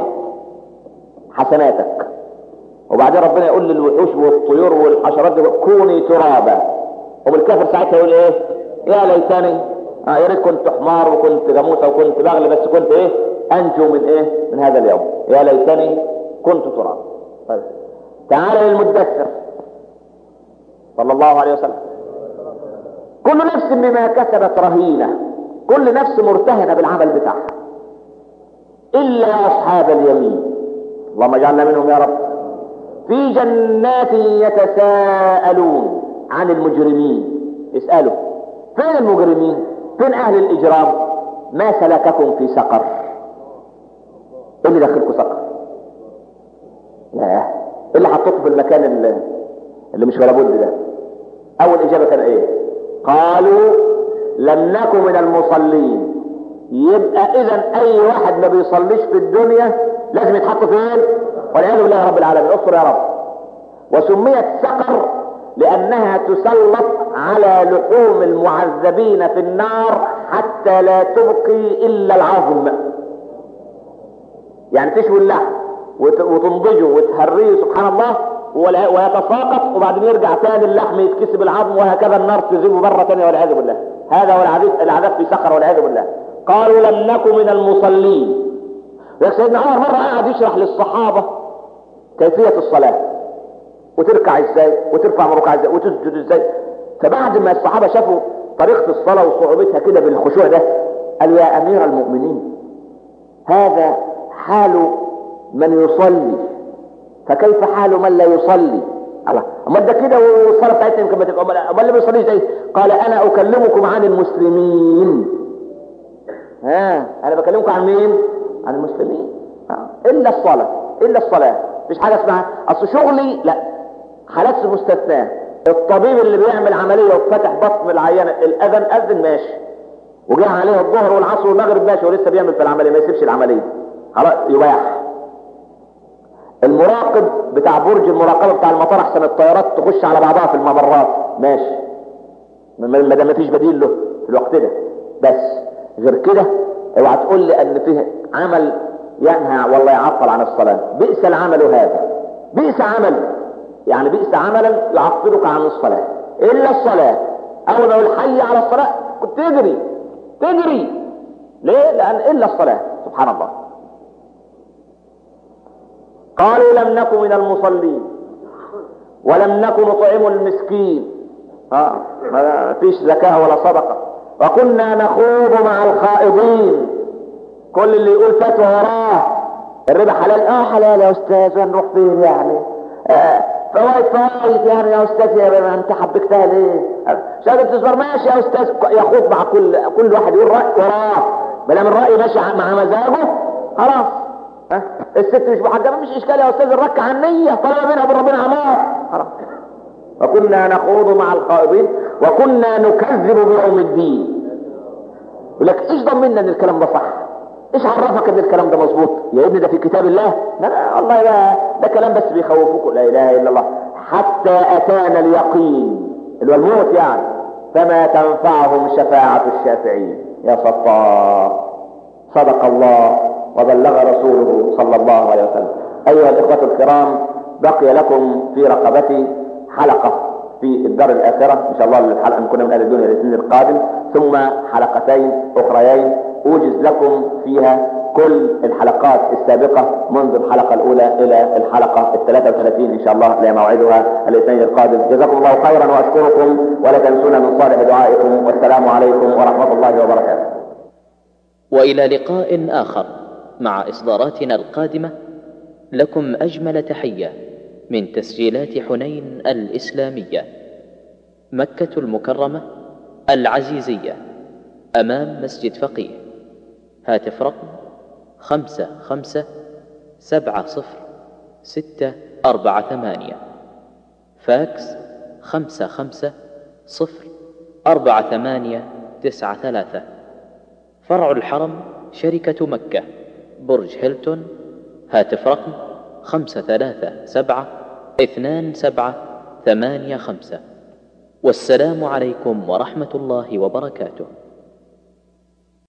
حسناتك. وبعدين ربنا يقول للوحوش والطيور والحشرات دي كوني ترابا. وبالكافر ساعتها يقول ايه؟ يا ليتني اه يا ريت كنت حمار وكنت جاموسه وكنت بغل بس كنت ايه؟ انجو من ايه؟ من هذا اليوم. يا ليتني كنت ترابا. طيب تعالى للمدثر صلى الله عليه وسلم. كل نفس بما كسبت رهينه. كل نفس مرتهنه بالعمل بتاعها الا اصحاب اليمين. اللهم اجعلنا منهم يا رب. في جنات يتساءلون عن المجرمين. اسألوا فين المجرمين؟ فين اهل الاجرام؟ ما سلككم في سقر؟ ايه اللي دخلكم سقر؟ لا ايه اللي حطوكم في المكان اللي, اللي مش ولا بد ده؟ اول اجابة كان ايه؟ قالوا لم نكن من المصلين. يبقى اذا اي واحد ما بيصليش في الدنيا لازم يتحط فين؟ والعياذ بالله رب العالمين. اصبر يا رب. وسميت سقر لانها تسلط على لحوم المعذبين في النار حتى لا تبقي الا العظم. يعني تشوي اللحم وتنضجه وتهريه سبحان الله ويتساقط وبعدين يرجع تاني اللحم يتكسب العظم، وهكذا النار تذيبه مرة تانية والعياذ بالله. هذا هو العذاب في سقر والعياذ بالله. قالوا لم نكن من المصلين. سيدنا عمر مرة قاعد يشرح للصحابة كيفية الصلاة، وتركع ازاي وترفع من ركعة ازاي وتسجد ازاي. فبعد ما الصحابة شافوا طريقة الصلاة وصعوبتها كده بالخشوع ده، قالوا يا امير المؤمنين هذا حال من يصلي، فكيف حال من لا يصلي؟ الله، امال ده كده والصلاه بتاعتنا يمكن ما تبقى، امال اللي ما بيصليش زي. قال انا اكلمكم عن المسلمين. ها انا بكلمكم عن مين؟ عن المسلمين. ها. الا الصلاه، الا الصلاه مفيش حاجه اسمها اصل شغلي، لا، حالات مستثناه. الطبيب اللي بيعمل عمليه وفتح بطن العيان، الاذن اذن ماشي، وجاء عليه الظهر والعصر والمغرب ماشي، ولسه بيعمل في العمليه ما يسيبش العمليه، خلاص يباح. المراقب بتاع برج المراقبه بتاع المطار احسن الطيارات تخش على بعضها في الممرات ماشي، ما دام مفيش بديل له في الوقت ده. بس غير كده اوعى تقول لي ان فيه عمل ينهى والله يعطل عن الصلاه. بئس العمل هذا، بئس عمل، يعني بئس عملا يعطلك عن الصلاه. الا الصلاه، اول ما يقول حي على الصلاه كنت تجري تجري. ليه؟ لان الا الصلاه. سبحان الله. قالوا لم نكن من المصلين ولم نكن نطعم المسكين. اه ما فيش زكاة ولا صدقة. وكنا نخوض مع الخائضين، كل اللي يقول فتوى وراه. الربا حلال؟ اه حلال يا استاذ، هنروح فين يعني؟ آه فوائد فوائد يعني يا استاذ، يا ما انت حبكتها ليه؟ شهادة تصبر ماشي يا استاذ، يخوض مع كل كل واحد يقول رأي وراه، ما دام الرأي ماشي مع مزاجه خلاص. ها الست مش محجبه مش اشكال يا استاذ، الرك عن النيه طالما بينها وبين ربنا عمار خلاص. وكنا نخوض مع الخائضين وكنا نكذب بيوم الدين. يقول لك ايش ضمننا ان الكلام ده صح؟ ايش عرفك ان الكلام ده مظبوط؟ يا ابني ده في كتاب الله. لا لا والله ده ده كلام بس بيخوفوكم. لا اله الا الله. حتى اتانا اليقين اللي هو الموت يعني، فما تنفعهم شفاعه الشافعين. يا ستار، صدق الله وبلغ رسوله صلى الله عليه وسلم. ايها الاخوة الكرام، بقي لكم في رقبتي حلقة في الدار الاخرة ان شاء الله، الحلقة نكون من اهل الدنيا الاثنين القادم، ثم حلقتين اخريين اوجز لكم فيها كل الحلقات السابقة منذ الحلقة الاولى الى الحلقة الثلاثة وثلاثين ان شاء الله لموعدها الاثنين القادم. جزاكم الله خيرا واشكركم، ولا تنسونا من صالح دعائكم، والسلام عليكم ورحمة الله وبركاته.
وإلى لقاء آخر مع إصداراتنا القادمة. لكم أجمل تحية من تسجيلات حنين الإسلامية، مكة المكرمة العزيزية، أمام مسجد فقيه. هاتف رقم خمسة خمسة سبعة صفر ستة أربعة ثمانية، فاكس خمسة خمسة صفر أربعة ثمانية تسعة ثلاثة. فرع الحرم شركة مكة، برج هيلتون. هاتف رقم خمسة ثلاثة سبعة اثنان سبعة ثمانية خمسة. والسلام عليكم ورحمة الله وبركاته.